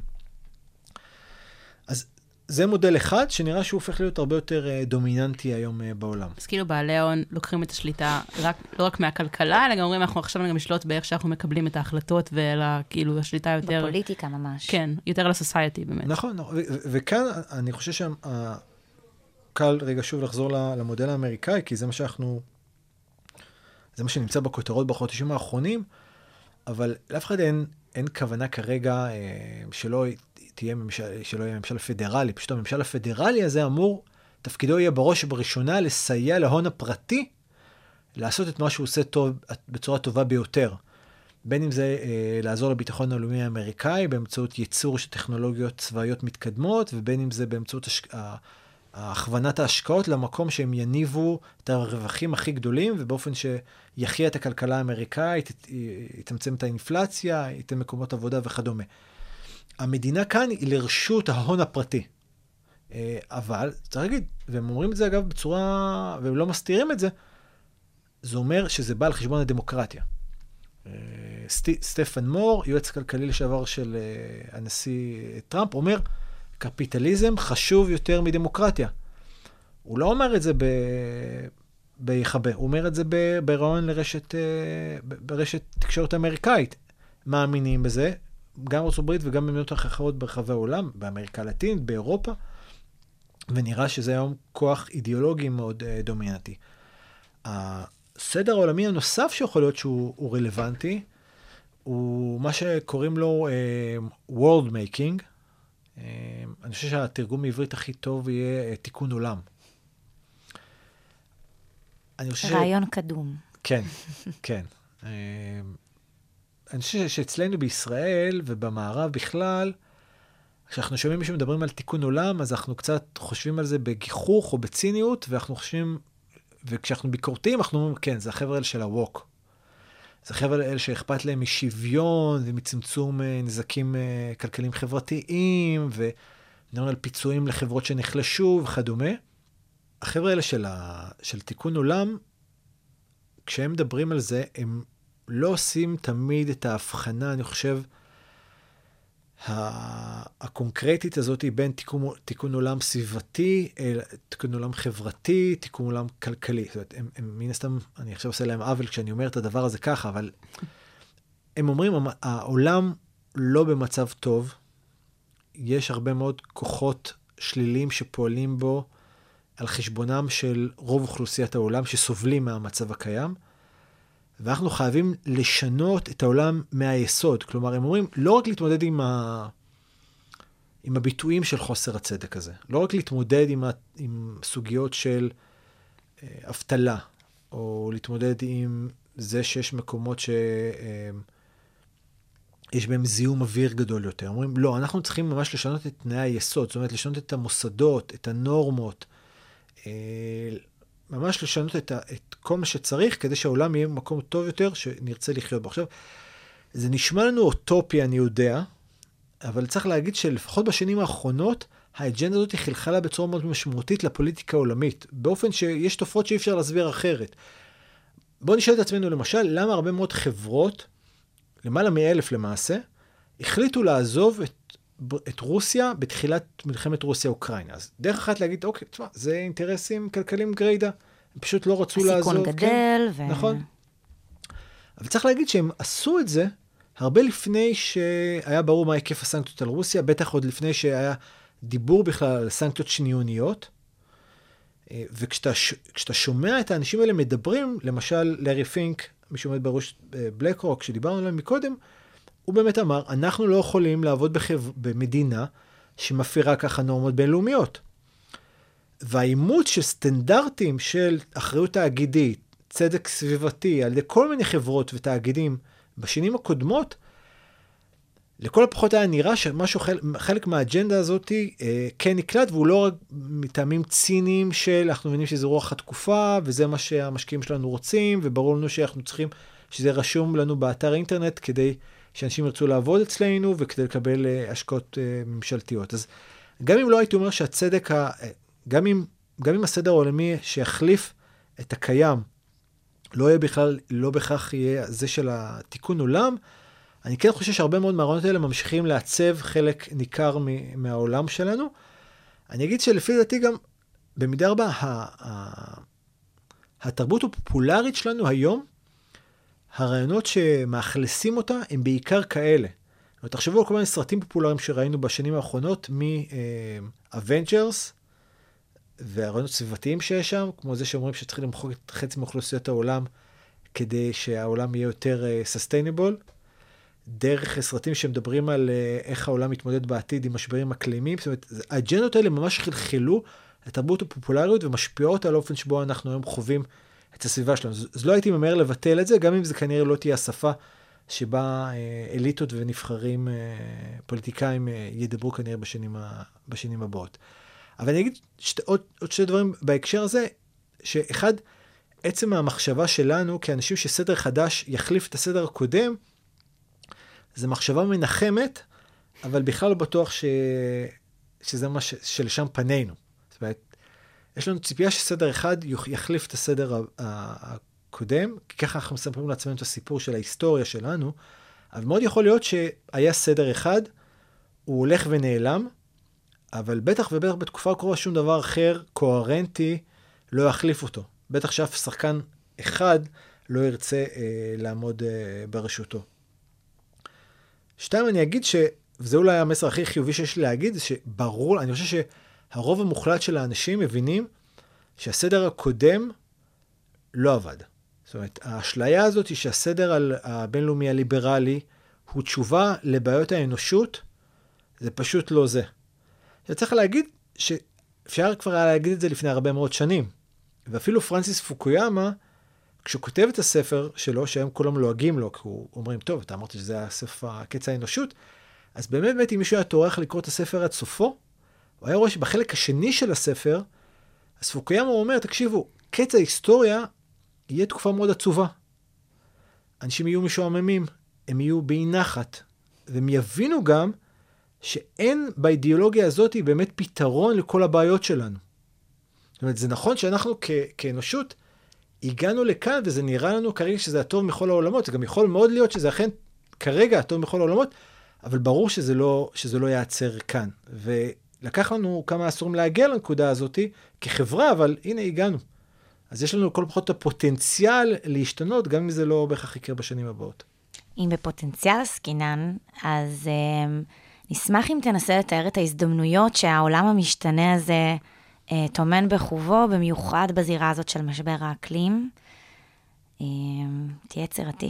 אז זה מודל אחד שנראה שהוא הופך להיות הרבה יותר דומיננטי היום בעולם. אז כאילו בעלי ההון לוקחים את השליטה רק, לא רק מהכלכלה, אלא גם אומרים, אנחנו עכשיו גם לשלוט באיך שאנחנו מקבלים את ההחלטות, וכאילו השליטה יותר... בפוליטיקה ממש. כן, יותר לסוסייטי באמת. נכון, ו- וכאן אני חושב שקל רגע שוב לחזור למודל האמריקאי, כי זה מה שאנחנו... זה מה שנמצא בכותרות בחודשים האחרונים, אבל לאף אחד אין, אין כוונה כרגע אה, שלא תהיה ממשל, שלא יהיה ממשל פדרלי. פשוט הממשל הפדרלי הזה אמור, תפקידו יהיה בראש ובראשונה לסייע להון הפרטי, לעשות את מה שהוא עושה טוב, בצורה טובה ביותר. בין אם זה אה, לעזור לביטחון הלאומי האמריקאי, באמצעות ייצור של טכנולוגיות צבאיות מתקדמות, ובין אם זה באמצעות הש... הכוונת ההשקעות למקום שהם יניבו את הרווחים הכי גדולים, ובאופן שיחיה את הכלכלה האמריקאית, יתמצם את האינפלציה, ייתן מקומות עבודה וכדומה. המדינה כאן היא לרשות ההון הפרטי. אבל, צריך להגיד, והם אומרים את זה אגב בצורה, והם לא מסתירים את זה, זה אומר שזה בא על חשבון הדמוקרטיה. סט, סטפן מור, יועץ כלכלי לשעבר של הנשיא טראמפ, אומר, קפיטליזם חשוב יותר מדמוקרטיה. הוא לא אומר את זה ביחבה, הוא אומר את זה ברעיון לרשת, ברשת תקשורת אמריקאית. מאמינים בזה, גם ארצות הברית וגם במדינות אחרות ברחבי העולם, באמריקה הלטינית, באירופה, ונראה שזה היום כוח אידיאולוגי מאוד דומיננטי. הסדר העולמי הנוסף שיכול להיות שהוא רלוונטי, הוא מה שקוראים לו uh, world making. Uh, אני חושב שהתרגום בעברית הכי טוב יהיה תיקון עולם. אני חושב רעיון ש... קדום. כן, כן. Uh, אני חושב שאצלנו בישראל ובמערב בכלל, כשאנחנו שומעים מישהו מדברים על תיקון עולם, אז אנחנו קצת חושבים על זה בגיחוך או בציניות, ואנחנו חושבים, וכשאנחנו ביקורתיים, אנחנו אומרים, כן, זה החבר'ה האלה של הווק. זה החבר'ה האלה שאכפת להם משוויון ומצמצום נזקים כלכליים חברתיים, ונראה על פיצויים לחברות שנחלשו וכדומה. החבר'ה האלה של, ה... של תיקון עולם, כשהם מדברים על זה, הם לא עושים תמיד את ההבחנה, אני חושב, הקונקרטית הזאת היא בין תיקון, תיקון עולם סביבתי, תיקון עולם חברתי, תיקון עולם כלכלי. זאת אומרת, הם, הם, מן הסתם, אני עכשיו עושה להם עוול כשאני אומר את הדבר הזה ככה, אבל הם אומרים, העולם לא במצב טוב, יש הרבה מאוד כוחות שליליים שפועלים בו על חשבונם של רוב אוכלוסיית העולם שסובלים מהמצב הקיים, ואנחנו חייבים לשנות את העולם מהיסוד. כלומר, הם אומרים, לא רק להתמודד עם, ה... עם הביטויים של חוסר הצדק הזה, לא רק להתמודד עם, ה... עם סוגיות של אה, אבטלה, או להתמודד עם זה שיש מקומות ש... אה, יש בהם זיהום אוויר גדול יותר. אומרים, לא, אנחנו צריכים ממש לשנות את תנאי היסוד, זאת אומרת, לשנות את המוסדות, את הנורמות, אה, ממש לשנות את, ה, את כל מה שצריך, כדי שהעולם יהיה מקום טוב יותר, שנרצה לחיות בו. עכשיו, זה נשמע לנו אוטופיה, אני יודע, אבל צריך להגיד שלפחות בשנים האחרונות, האג'נדה הזאת חלחלה בצורה מאוד משמעותית לפוליטיקה העולמית, באופן שיש תופעות שאי אפשר להסביר אחרת. בואו נשאל את עצמנו למשל, למה הרבה מאוד חברות, למעלה מאלף למעשה, החליטו לעזוב את, את רוסיה בתחילת מלחמת רוסיה-אוקראינה. אז דרך אחת להגיד, אוקיי, תשמע, זה אינטרסים כלכליים גרידא, הם פשוט לא רצו לעזוב. הסיכון גדל. כן, ו... נכון. אבל צריך להגיד שהם עשו את זה הרבה לפני שהיה ברור מה היקף הסנקציות על רוסיה, בטח עוד לפני שהיה דיבור בכלל על סנקציות שניוניות. וכשאתה כשאתה שומע את האנשים האלה מדברים, למשל לארי פינק, מי שעומד בראש בלק רוק, שדיברנו עליהם מקודם, הוא באמת אמר, אנחנו לא יכולים לעבוד בחב... במדינה שמפירה ככה נורמות בינלאומיות. והאימות של סטנדרטים של אחריות תאגידית, צדק סביבתי, על ידי כל מיני חברות ותאגידים בשנים הקודמות, לכל הפחות היה נראה שמשהו, חלק מהאג'נדה הזאת אה, כן נקלט, והוא לא רק מטעמים ציניים של, אנחנו מבינים שזה רוח התקופה, וזה מה שהמשקיעים שלנו רוצים, וברור לנו שאנחנו צריכים, שזה רשום לנו באתר אינטרנט, כדי שאנשים ירצו לעבוד אצלנו, וכדי לקבל אה, השקעות אה, ממשלתיות. אז גם אם לא הייתי אומר שהצדק, ה, גם אם, גם אם הסדר העולמי שיחליף את הקיים, לא יהיה בכלל, לא בכך יהיה זה של התיקון עולם, אני כן חושב שהרבה מאוד מהרעיונות האלה ממשיכים לעצב חלק ניכר מהעולם שלנו. אני אגיד שלפי דעתי גם, במידה רבה, התרבות הפופולרית שלנו היום, הרעיונות שמאכלסים אותה הם בעיקר כאלה. תחשבו על כל מיני סרטים פופולריים שראינו בשנים האחרונות, מ-Avengers, והרעיונות סביבתיים שיש שם, כמו זה שאומרים שצריכים למחוק את חצי מאוכלוסיות העולם, כדי שהעולם יהיה יותר sustainable, דרך סרטים שמדברים על איך העולם מתמודד בעתיד עם משברים אקלימיים. זאת אומרת, האג'נדות האלה ממש חלחלו לתרבות הפופולריות ומשפיעות על האופן שבו אנחנו היום חווים את הסביבה שלנו. אז לא הייתי ממהר לבטל את זה, גם אם זה כנראה לא תהיה השפה שבה אליטות ונבחרים פוליטיקאים ידברו כנראה בשנים, בשנים הבאות. אבל אני אגיד שת, עוד, עוד שתי דברים בהקשר הזה, שאחד, עצם המחשבה שלנו כאנשים שסדר חדש יחליף את הסדר הקודם, זו מחשבה מנחמת, אבל בכלל לא בטוח ש... שזה מה ש... שלשם פנינו. זאת אומרת, יש לנו ציפייה שסדר אחד יחליף את הסדר הקודם, כי ככה אנחנו מספרים לעצמנו את הסיפור של ההיסטוריה שלנו, אבל מאוד יכול להיות שהיה סדר אחד, הוא הולך ונעלם, אבל בטח ובטח בתקופה הקרובה שום דבר אחר, קוהרנטי, לא יחליף אותו. בטח שאף שחקן אחד לא ירצה אה, לעמוד אה, ברשותו. שתיים, אני אגיד ש... וזה אולי המסר הכי חיובי שיש לי להגיד, זה שברור, אני חושב שהרוב המוחלט של האנשים מבינים שהסדר הקודם לא עבד. זאת אומרת, האשליה הזאת היא שהסדר הבינלאומי הליברלי הוא תשובה לבעיות האנושות, זה פשוט לא זה. צריך להגיד שאפשר כבר היה להגיד את זה לפני הרבה מאוד שנים. ואפילו פרנסיס פוקויאמה, כשהוא כותב את הספר שלו, שהם כולם לועגים לו, כי הוא אומרים, טוב, אתה אמרת שזה הספר קץ האנושות, אז באמת, באמת, אם מישהו היה טורח לקרוא את הספר עד סופו, הוא היה רואה שבחלק השני של הספר, אז פוקויאמה אומר, תקשיבו, קץ ההיסטוריה יהיה תקופה מאוד עצובה. אנשים יהיו משועממים, הם יהיו באי נחת, והם יבינו גם שאין באידיאולוגיה הזאת באמת פתרון לכל הבעיות שלנו. זאת אומרת, זה נכון שאנחנו כ- כאנושות הגענו לכאן, וזה נראה לנו כרגע שזה הטוב מכל העולמות, זה גם יכול מאוד להיות שזה אכן כרגע הטוב מכל העולמות, אבל ברור שזה לא, שזה לא יעצר כאן. ולקח לנו כמה עשורים להגיע לנקודה הזאת כחברה, אבל הנה הגענו. אז יש לנו כל פחות הפוטנציאל להשתנות, גם אם זה לא בהכרח יקרה בשנים הבאות. אם בפוטנציאל עסקינן, אז um, נשמח אם תנסה לתאר את ההזדמנויות שהעולם המשתנה הזה uh, תומן בחובו, במיוחד בזירה הזאת של משבר האקלים. Um, תהיה יצירתי.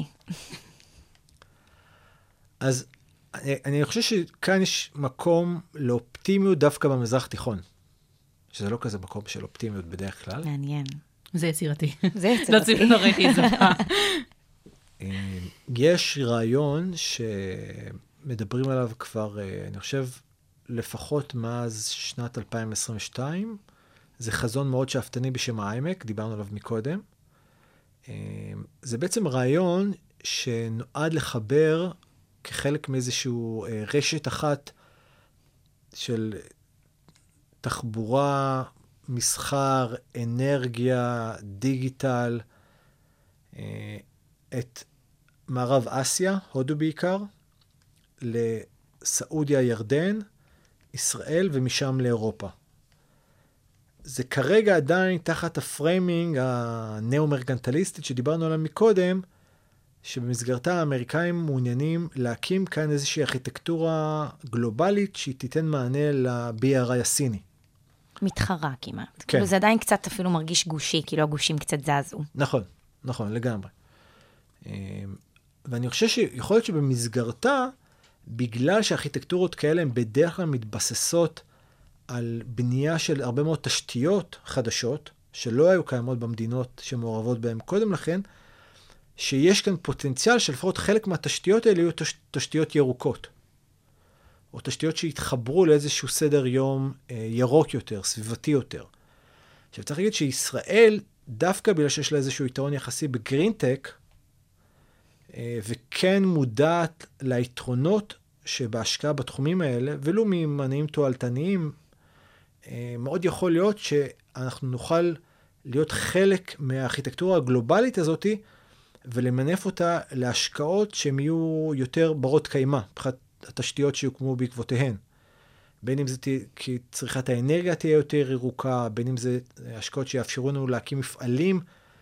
אז אני, אני חושב שכאן יש מקום לאופטימיות דווקא במזרח תיכון. שזה לא כזה מקום של אופטימיות בדרך כלל. מעניין. זה יצירתי. זה יצירתי. לא ציווי, לא ראיתי את זה. יש רעיון שמדברים עליו כבר, אני חושב, לפחות מאז שנת אלפיים עשרים ושתיים. זה חזון מאוד שאפתני בשם העמק, דיברנו עליו מקודם. זה בעצם רעיון שנועד לחבר כחלק מאיזשהו רשת אחת של תחבורה, מסחר, אנרגיה, דיגיטל, את מערב אסיה, הודו בעיקר, לסעודיה, ירדן, ישראל ומשם לאירופה. זה כרגע עדיין תחת הפריימינג הנאו-מרגנטליסטית שדיברנו עליו מקודם, שבמסגרתה האמריקאים מעוניינים להקים כאן איזושהי ארכיטקטורה גלובלית שהיא תיתן מענה ל-בי אר איי הסיני. מתחרה כמעט. כן. כאילו זה עדיין קצת אפילו מרגיש גושי, כאילו הגושים קצת זזו. נכון, נכון, לגמרי. ואני חושב שיכול להיות שבמסגרתה, בגלל שהארכיטקטורות כאלה הן בדרך כלל מתבססות על בנייה של הרבה מאוד תשתיות חדשות, שלא היו קיימות במדינות שמעורבות בהן קודם לכן, שיש כאן פוטנציאל שלפחות חלק מהתשתיות האלה יהיו תשתיות ירוקות. או תשתיות שהתחברו לאיזשהו סדר יום אה, ירוק יותר, סביבתי יותר. עכשיו צריך להגיד שישראל, דווקא בגלל שיש לה איזשהו יתרון יחסי בגרינטק, אה, וכן מודעת ליתרונות שבהשקעה בתחומים האלה, ולו ממניעים תועלתניים, אה, מאוד יכול להיות שאנחנו נוכל להיות חלק מהארכיטקטורה הגלובלית הזאת, ולמנף אותה להשקעות שהן יהיו יותר ברות קיימה, מבחינת התשתיות שיוקמו בעקבותיהן. בין אם זה כי צריכת האנרגיה תהיה יותר ירוקה, בין אם זה השקעות שיאפשרו לנו להקים מפעלים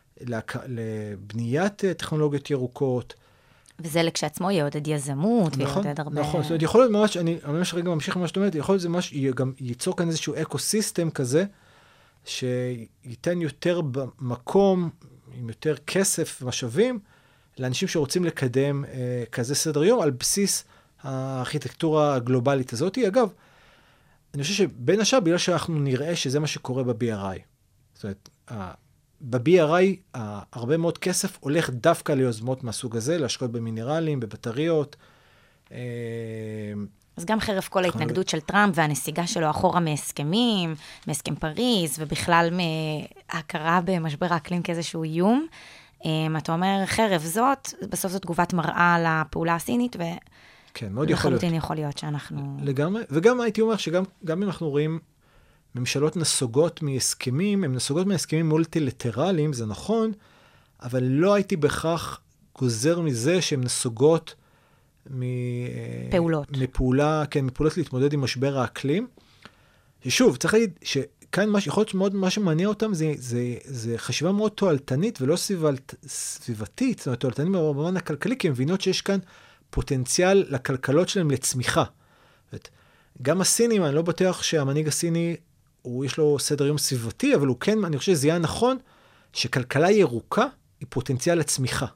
לבניית טכנולוגיות ירוקות. וזה לכשעצמו יעודד יזמות, נכון, ויעודד הרבה... נכון, זאת אומרת, יכול להיות ממש, אני ממש רגע ממשיך ממה שאת אומרת, יכול להיות זה ממש, גם ייצור כאן איזשהו אקו-סיסטם כזה, שייתן יותר במקום, עם יותר כסף ומשאבים, לאנשים שרוצים לקדם אה, כזה סדר יום, על בסיס הארכיטקטורה הגלובלית הזאת. אגב, אני חושב שבין השאר, בגלל שאנחנו נראה שזה מה שקורה ב-בי אר איי. זאת אומרת, ב-בי אר איי, הרבה מאוד כסף הולך דווקא ליוזמות מהסוג הזה, להשקעות במינרלים, בבטריות. אה, אז גם חרף כל ההתנגדות של טראמפ והנסיגה שלו אחורה מהסכמים, מהסכם פריז, ובכלל מההכרה במשבר האקלים כאיזשהו איום, אתה אומר, חרף זאת, בסוף זו תגובת מראה לפעולה הסינית, כן, מאוד יכול להיות. ולחלוטין יכול להיות שאנחנו... לגמרי, וגם הייתי אומר שגם גם אם אנחנו רואים ממשלות נסוגות מהסכמים, הן נסוגות מהסכמים מולטילטרליים, זה נכון, אבל לא הייתי בכך גוזר מזה שהן נסוגות פעולות. מפעולה, כן, מפעולות להתמודד עם משבר האקלים. ששוב, צריך להגיד שכאן מה, יכול להיות מאוד, מה שמניע אותם זה, זה, זה חשיבה מאוד תועלתנית ולא סביבת, סביבתית, זאת אומרת, תועלתנית במובן הכלכלי, כי הן מבינות שיש כאן פוטנציאל לכלכלות שלהם לצמיחה. זאת, גם הסינים, אני לא בטוח שהמנהיג הסיני, הוא יש לו סדר יום סביבתי, אבל הוא כן, אני חושב שזה יהיה נכון, שכלכלה ירוקה היא פוטנציאל לצמיחה.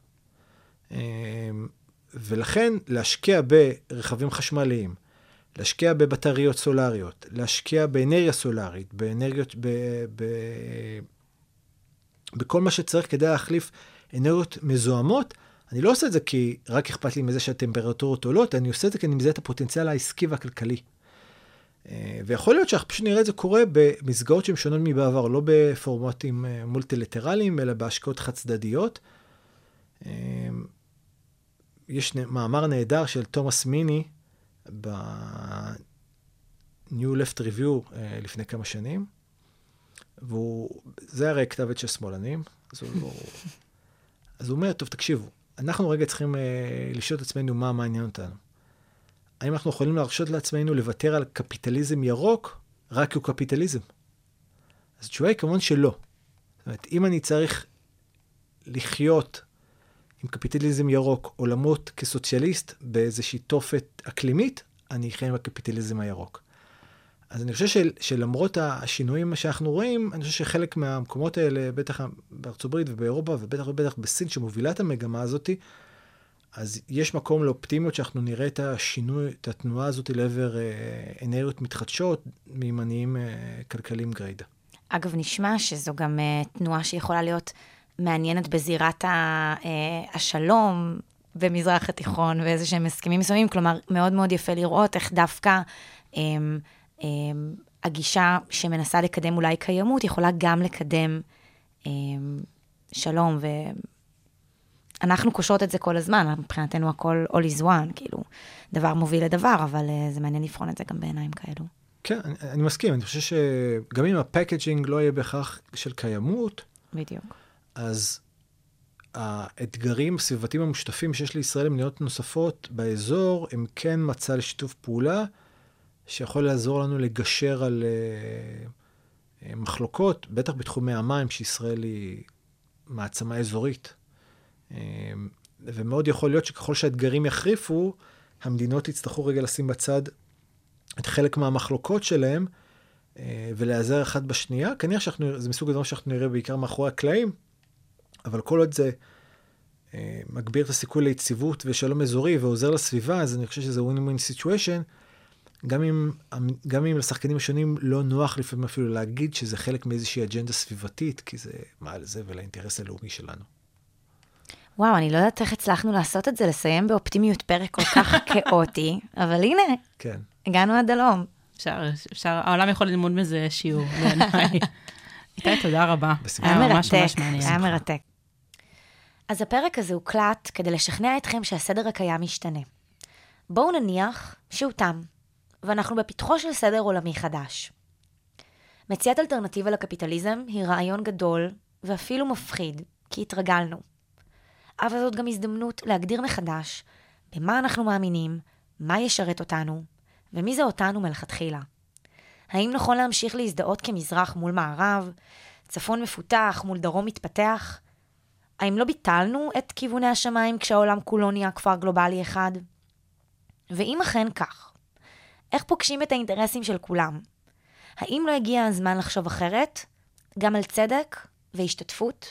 ולכן להשקיע ברכבים חשמליים, להשקיע בבטריות סולריות, להשקיע באנרגיה סולרית, באנרגיות, ב, ב, בכל מה שצריך כדי להחליף אנרגיות מזוהמות, אני לא עושה את זה כי רק אכפת לי מזה שהטמפרטורות עולות, אני עושה את זה כי אני מזהה את הפוטנציאל העסקי והכלכלי. ויכול להיות שאנחנו פשוט נראה את זה קורה במסגרות שהן שונות מבעבר, לא בפורמטים מולטילטרליים, אלא בהשקעות חד צדדיות. יש מאמר נהדר של תומאס מיני ב-New Left Review לפני כמה שנים, וזה הרי כתבת של שמאלנים, אז הוא, אז הוא אומר, טוב, תקשיבו, אנחנו רגע צריכים לשאול את עצמנו מה מעניין אותנו. האם אנחנו יכולים להרשות לעצמנו לוותר על קפיטליזם ירוק, רק הוא קפיטליזם? אז התשובה היא כמובן שלא. זאת אומרת, אם אני צריך לחיות עם קפיטליזם ירוק, או למות כסוציאליסט באיזושהי תופת אקלימית, אני אחיה עם הקפיטליזם הירוק. אז אני חושב של, שלמרות השינויים שאנחנו רואים, אני חושב שחלק מהמקומות האלה, בטח בארצות הברית ובאירופה, ובטח ובטח בסין, שמובילה את המגמה הזאת, אז יש מקום לאופטימיות שאנחנו נראה את השינוי, את התנועה הזאת לעבר אה, אנרגיות מתחדשות, מימניים אה, כלכליים גריידה. אגב, נשמע שזו גם אה, תנועה שיכולה להיות מעניינת בזירת ה, אה, השלום במזרח התיכון, ואיזה שהם הסכמים מסוימים, כלומר, מאוד מאוד יפה לראות איך דווקא אה, אה, הגישה שמנסה לקדם אולי קיימות, יכולה גם לקדם אה, שלום ו... אנחנו קושרות את זה כל הזמן, מבחינתנו הכל all is one, כאילו, דבר מוביל לדבר, אבל uh, זה מעניין לבחון את זה גם בעיניים כאלו. כן, אני, אני מסכים, אני חושב שגם אם הפקאג'ינג לא יהיה בהכרח של קיימות, בדיוק. אז האתגרים הסביבתיים המשותפים שיש לישראל למדינות נוספות באזור, הם כן מצא לשיתוף פעולה, שיכול לעזור לנו לגשר על uh, uh, מחלוקות, בטח בתחומי המים, שישראל היא מעצמה אזורית. ומאוד יכול להיות שככל שהאתגרים יחריפו, המדינות יצטרכו רגע לשים בצד את חלק מהמחלוקות שלהם, ולעזר אחד בשנייה. כנראה שזה מסוג הדברים שאנחנו נראה בעיקר מאחורי הקלעים, אבל כל עוד זה מגביר את הסיכוי ליציבות ושלום אזורי ועוזר לסביבה, אז אני חושב שזה win-win situation, גם אם, גם אם לשחקנים השונים לא נוח לפעמים אפילו להגיד שזה חלק מאיזושהי אג'נדה סביבתית, כי זה מעל זה ולאינטרס הלאומי שלנו. וואו, אני לא יודעת איך הצלחנו לעשות את זה, לסיים באופטימיות פרק כל כך כאוטי, אבל הנה, כן. הגענו עד הלום. אפשר, אפשר, העולם יכול ללמוד מזה שיעור בעיניי. איתי, תודה רבה. היה מרתק, היה מרתק. אז הפרק הזה הוקלט כדי לשכנע אתכם שהסדר הקיים משתנה. בואו נניח שהוא תם, ואנחנו בפתחו של סדר עולמי חדש. מציאת אלטרנטיבה לקפיטליזם היא רעיון גדול ואפילו מפחיד, כי התרגלנו. אבל זאת גם הזדמנות להגדיר מחדש במה אנחנו מאמינים, מה ישרת אותנו, ומי זה אותנו מלכתחילה. האם נכון להמשיך להזדהות כמזרח מול מערב, צפון מפותח מול דרום מתפתח? האם לא ביטלנו את כיווני השמיים כשהעולם כולו נהיה כפר גלובלי אחד? ואם אכן כך, איך פוגשים את האינטרסים של כולם? האם לא הגיע הזמן לחשוב אחרת, גם על צדק והשתתפות?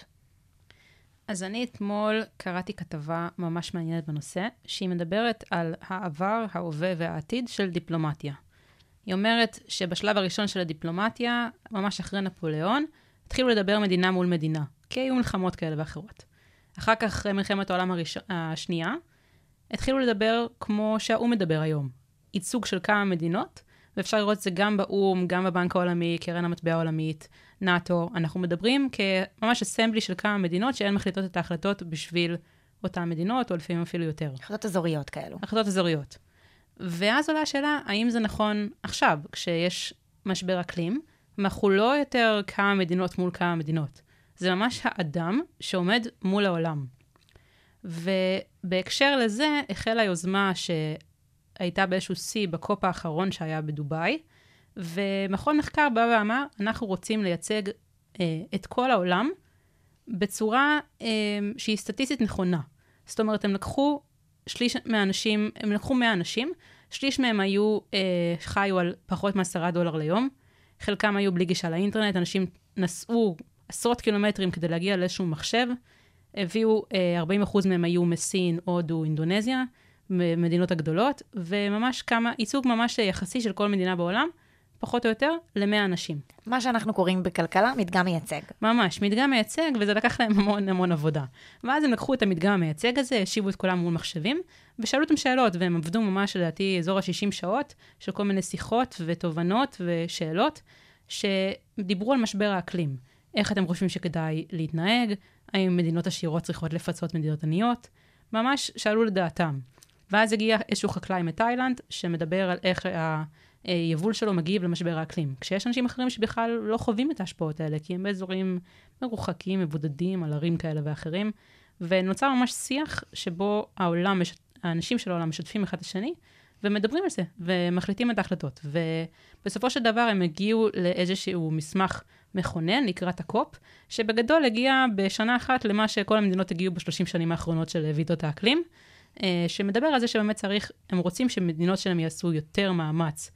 אז אני אתמול קראתי כתבה ממש מעניינת בנושא, שהיא מדברת על העבר, ההווה והעתיד של דיפלומטיה. היא אומרת שבשלב הראשון של הדיפלומטיה, ממש אחרי נפוליאון, התחילו לדבר מדינה מול מדינה, כי היו מלחמות כאלה ואחרות. אחר כך, אחרי מלחמת העולם הראש... השנייה, התחילו לדבר כמו שהאום מדבר היום. ייצוג של כמה מדינות, ואפשר לראות את זה גם באום, גם בבנק העולמי, קרן המטבע העולמית, נאטו. אנחנו מדברים כממש אסמבלי של כמה מדינות שהן מחליטות את ההחלטות בשביל אותן מדינות, או לפעמים אפילו יותר. החלטות אזוריות כאלו. החלטות אזוריות. ואז עולה השאלה, האם זה נכון עכשיו, כשיש משבר אקלים, אנחנו לא יותר כמה מדינות מול כמה מדינות. זה ממש האדם שעומד מול העולם. ובהקשר לזה, החלה יוזמה שהייתה באיזשהו שיא בקופ האחרון שהיה בדוביי, ומכון מחקר בא ואמר, אנחנו רוצים לייצג אה, את כל העולם בצורה אה, שהיא סטטיסטית נכונה. זאת אומרת, הם לקחו שליש מהאנשים, הם לקחו מאה אנשים, שליש מהם היו, אה, חיו על פחות מעשרה דולר ליום, חלקם היו בלי גישה לאינטרנט, אנשים נסעו עשרות קילומטרים כדי להגיע לאיזשהו מחשב, הביאו, אה, ארבעים אחוז מהם היו מסין, הודו, אינדונזיה, מדינות הגדולות, וממש כמה, ייצוג ממש יחסי של כל מדינה בעולם, פחות או יותר, למאה אנשים. מה שאנחנו קוראים בכלכלה, מדגם מייצג. ממש, מדגם מייצג, וזה לקח להם המון המון עבודה. ואז הם לקחו את המדגם המייצג הזה, השיבו את כולם מול מחשבים, ושאלו אותם שאלות, והם עבדו ממש, לדעתי, אזור ה-שישים שעות, של כל מיני שיחות ותובנות ושאלות, שדיברו על משבר האקלים. איך אתם חושבים שכדאי להתנהג? האם מדינות עשירות צריכות לפצות מדינות עניות? ממש שאלו לדעתם. ואז הגיע איזשהו חקלאי מתאילנד, שמדבר על איך היבול שלו מגיב למשבר האקלים. כשיש אנשים אחרים שבכלל לא חווים את ההשפעות האלה, כי הם באזורים מרוחקים, מבודדים, על ערים כאלה ואחרים, ונוצר ממש שיח שבו העולם, האנשים של העולם משתפים אחד את השני, ומדברים על זה, ומחליטים את ההחלטות. ובסופו של דבר הם הגיעו לאיזשהו מסמך מכונן, לקראת הקופ, שבגדול הגיע בשנה אחת למה שכל המדינות הגיעו בשלושים שנים האחרונות של ועידות האקלים, שמדבר על זה שבאמת צריך, הם רוצים שמדינות שלהם יעשו יותר מאמץ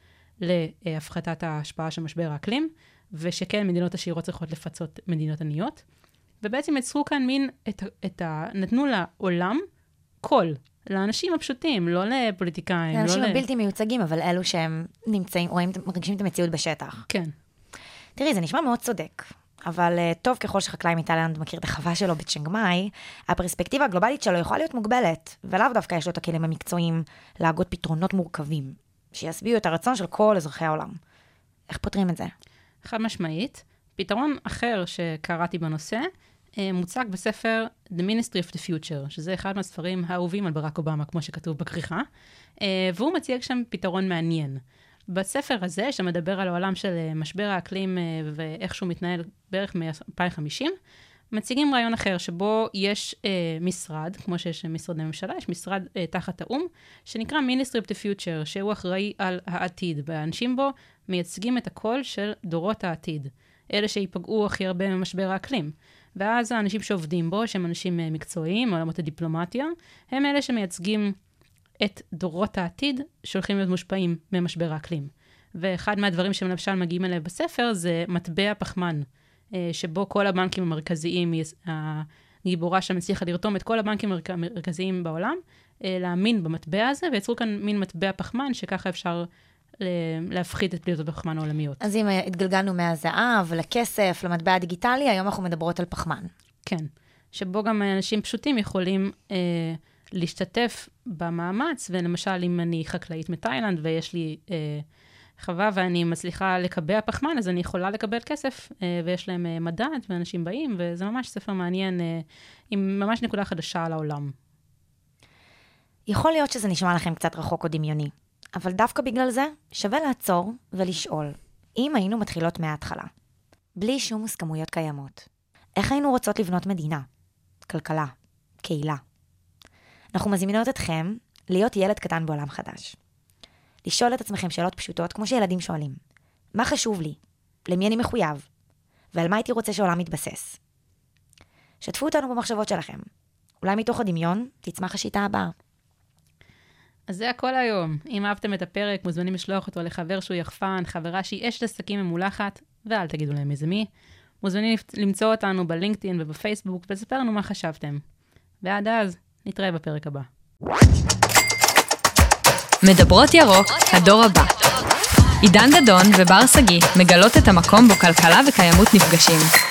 להפחתת ההשפעה של משבר האקלים, ושכן מדינות עשירות צריכות לפצות מדינות עניות. ובעצם יצרו כאן מין, את, את ה, נתנו לעולם קול, לאנשים הפשוטים, לא לפוליטיקאים. לאנשים לא הבלתי מיוצגים, אבל אלו שהם נמצאים, רואים, מרגישים את המציאות בשטח. כן. תראי, זה נשמע מאוד צודק, אבל uh, טוב ככל שחקלאי מתאילנד מכיר את החווה שלו בצ'נג מאי, הפרספקטיבה הגלובלית שלו יכולה להיות מוגבלת, ולאו דווקא יש לו את הכלים המקצועיים להגות פתרונות מורכבים, שיסביעו את הרצון של כל אזרחי העולם. איך פותרים את זה? חד משמעית. פתרון אחר שקראתי בנושא, מוצג בספר The Ministry of the Future, שזה אחד מהספרים האהובים על ברק אובמה, כמו שכתוב בכריכה, והוא מציג שם פתרון מעניין. בספר הזה, שמדבר על העולם של משבר האקלים ואיך שהוא מתנהל בערך מ-אלפיים וחמישים, מציגים רעיון אחר, שבו יש אה, משרד, כמו שיש משרדי ממשלה, יש משרד אה, תחת האום, שנקרא Ministry of the Future, שהוא אחראי על העתיד, והאנשים בו מייצגים את הקול של דורות העתיד, אלה שיפגעו הכי הרבה ממשבר האקלים. ואז האנשים שעובדים בו, שהם אנשים אה, מקצועיים, מעולמות הדיפלומטיה, הם אלה שמייצגים את דורות העתיד, שהולכים להיות מושפעים ממשבר האקלים. ואחד מהדברים שהם למשל מגיעים אליהם בספר, זה מטבע פחמן, שבו כל הבנקים המרכזיים, הגיבורה שם הצליחה לרתום את כל הבנקים המרכזיים בעולם, להאמין במטבע הזה, ויצרו כאן מין מטבע פחמן, שככה אפשר להפחית את פליטות הפחמן העולמיות. אז אם התגלגלנו מהזהב, לכסף, למטבע הדיגיטלי, היום אנחנו מדברות על פחמן. כן, שבו גם אנשים פשוטים יכולים אה, להשתתף במאמץ, ולמשל אם אני חקלאית מתאילנד, ויש לי אה, חווה ואני מצליחה לקבע פחמן, אז אני יכולה לקבל כסף, אה, ויש להם אה, מדד, ואנשים באים, וזה ממש ספר מעניין, אה, עם ממש נקודה חדשה על העולם. יכול להיות שזה נשמע לכם קצת רחוק או דמיוני, אבל דווקא בגלל זה שווה לעצור ולשאול, אם היינו מתחילות מההתחלה, בלי שום מוסכמויות קיימות, איך היינו רוצות לבנות מדינה, כלכלה, קהילה? אנחנו מזמינות אתכם להיות ילד קטן בעולם חדש. לשאול את עצמכם שאלות פשוטות כמו שילדים שואלים. מה חשוב לי? למי אני מחויב? ועל מה הייתי רוצה שהעולם יתבסס? שתפו אותנו במחשבות שלכם. אולי מתוך הדמיון תצמח השיטה הבאה. אז זה הכל היום. אם אהבתם את הפרק, מוזמנים לשלוח אותו לחבר שהוא יחפן, חברה שהיא אשת עסקים ממולחת, ואל תגידו להם איזה מי. מוזמנים למצוא אותנו בלינקדאין ובפייסבוק, ולספר לנו מה חשבתם. ועד אז, נתראה בפרק הבא. מדברות ירוק, הדור הבא. עידן דדון ובר סגי מגלות את המקום בו כלכלה וקיימות נפגשים.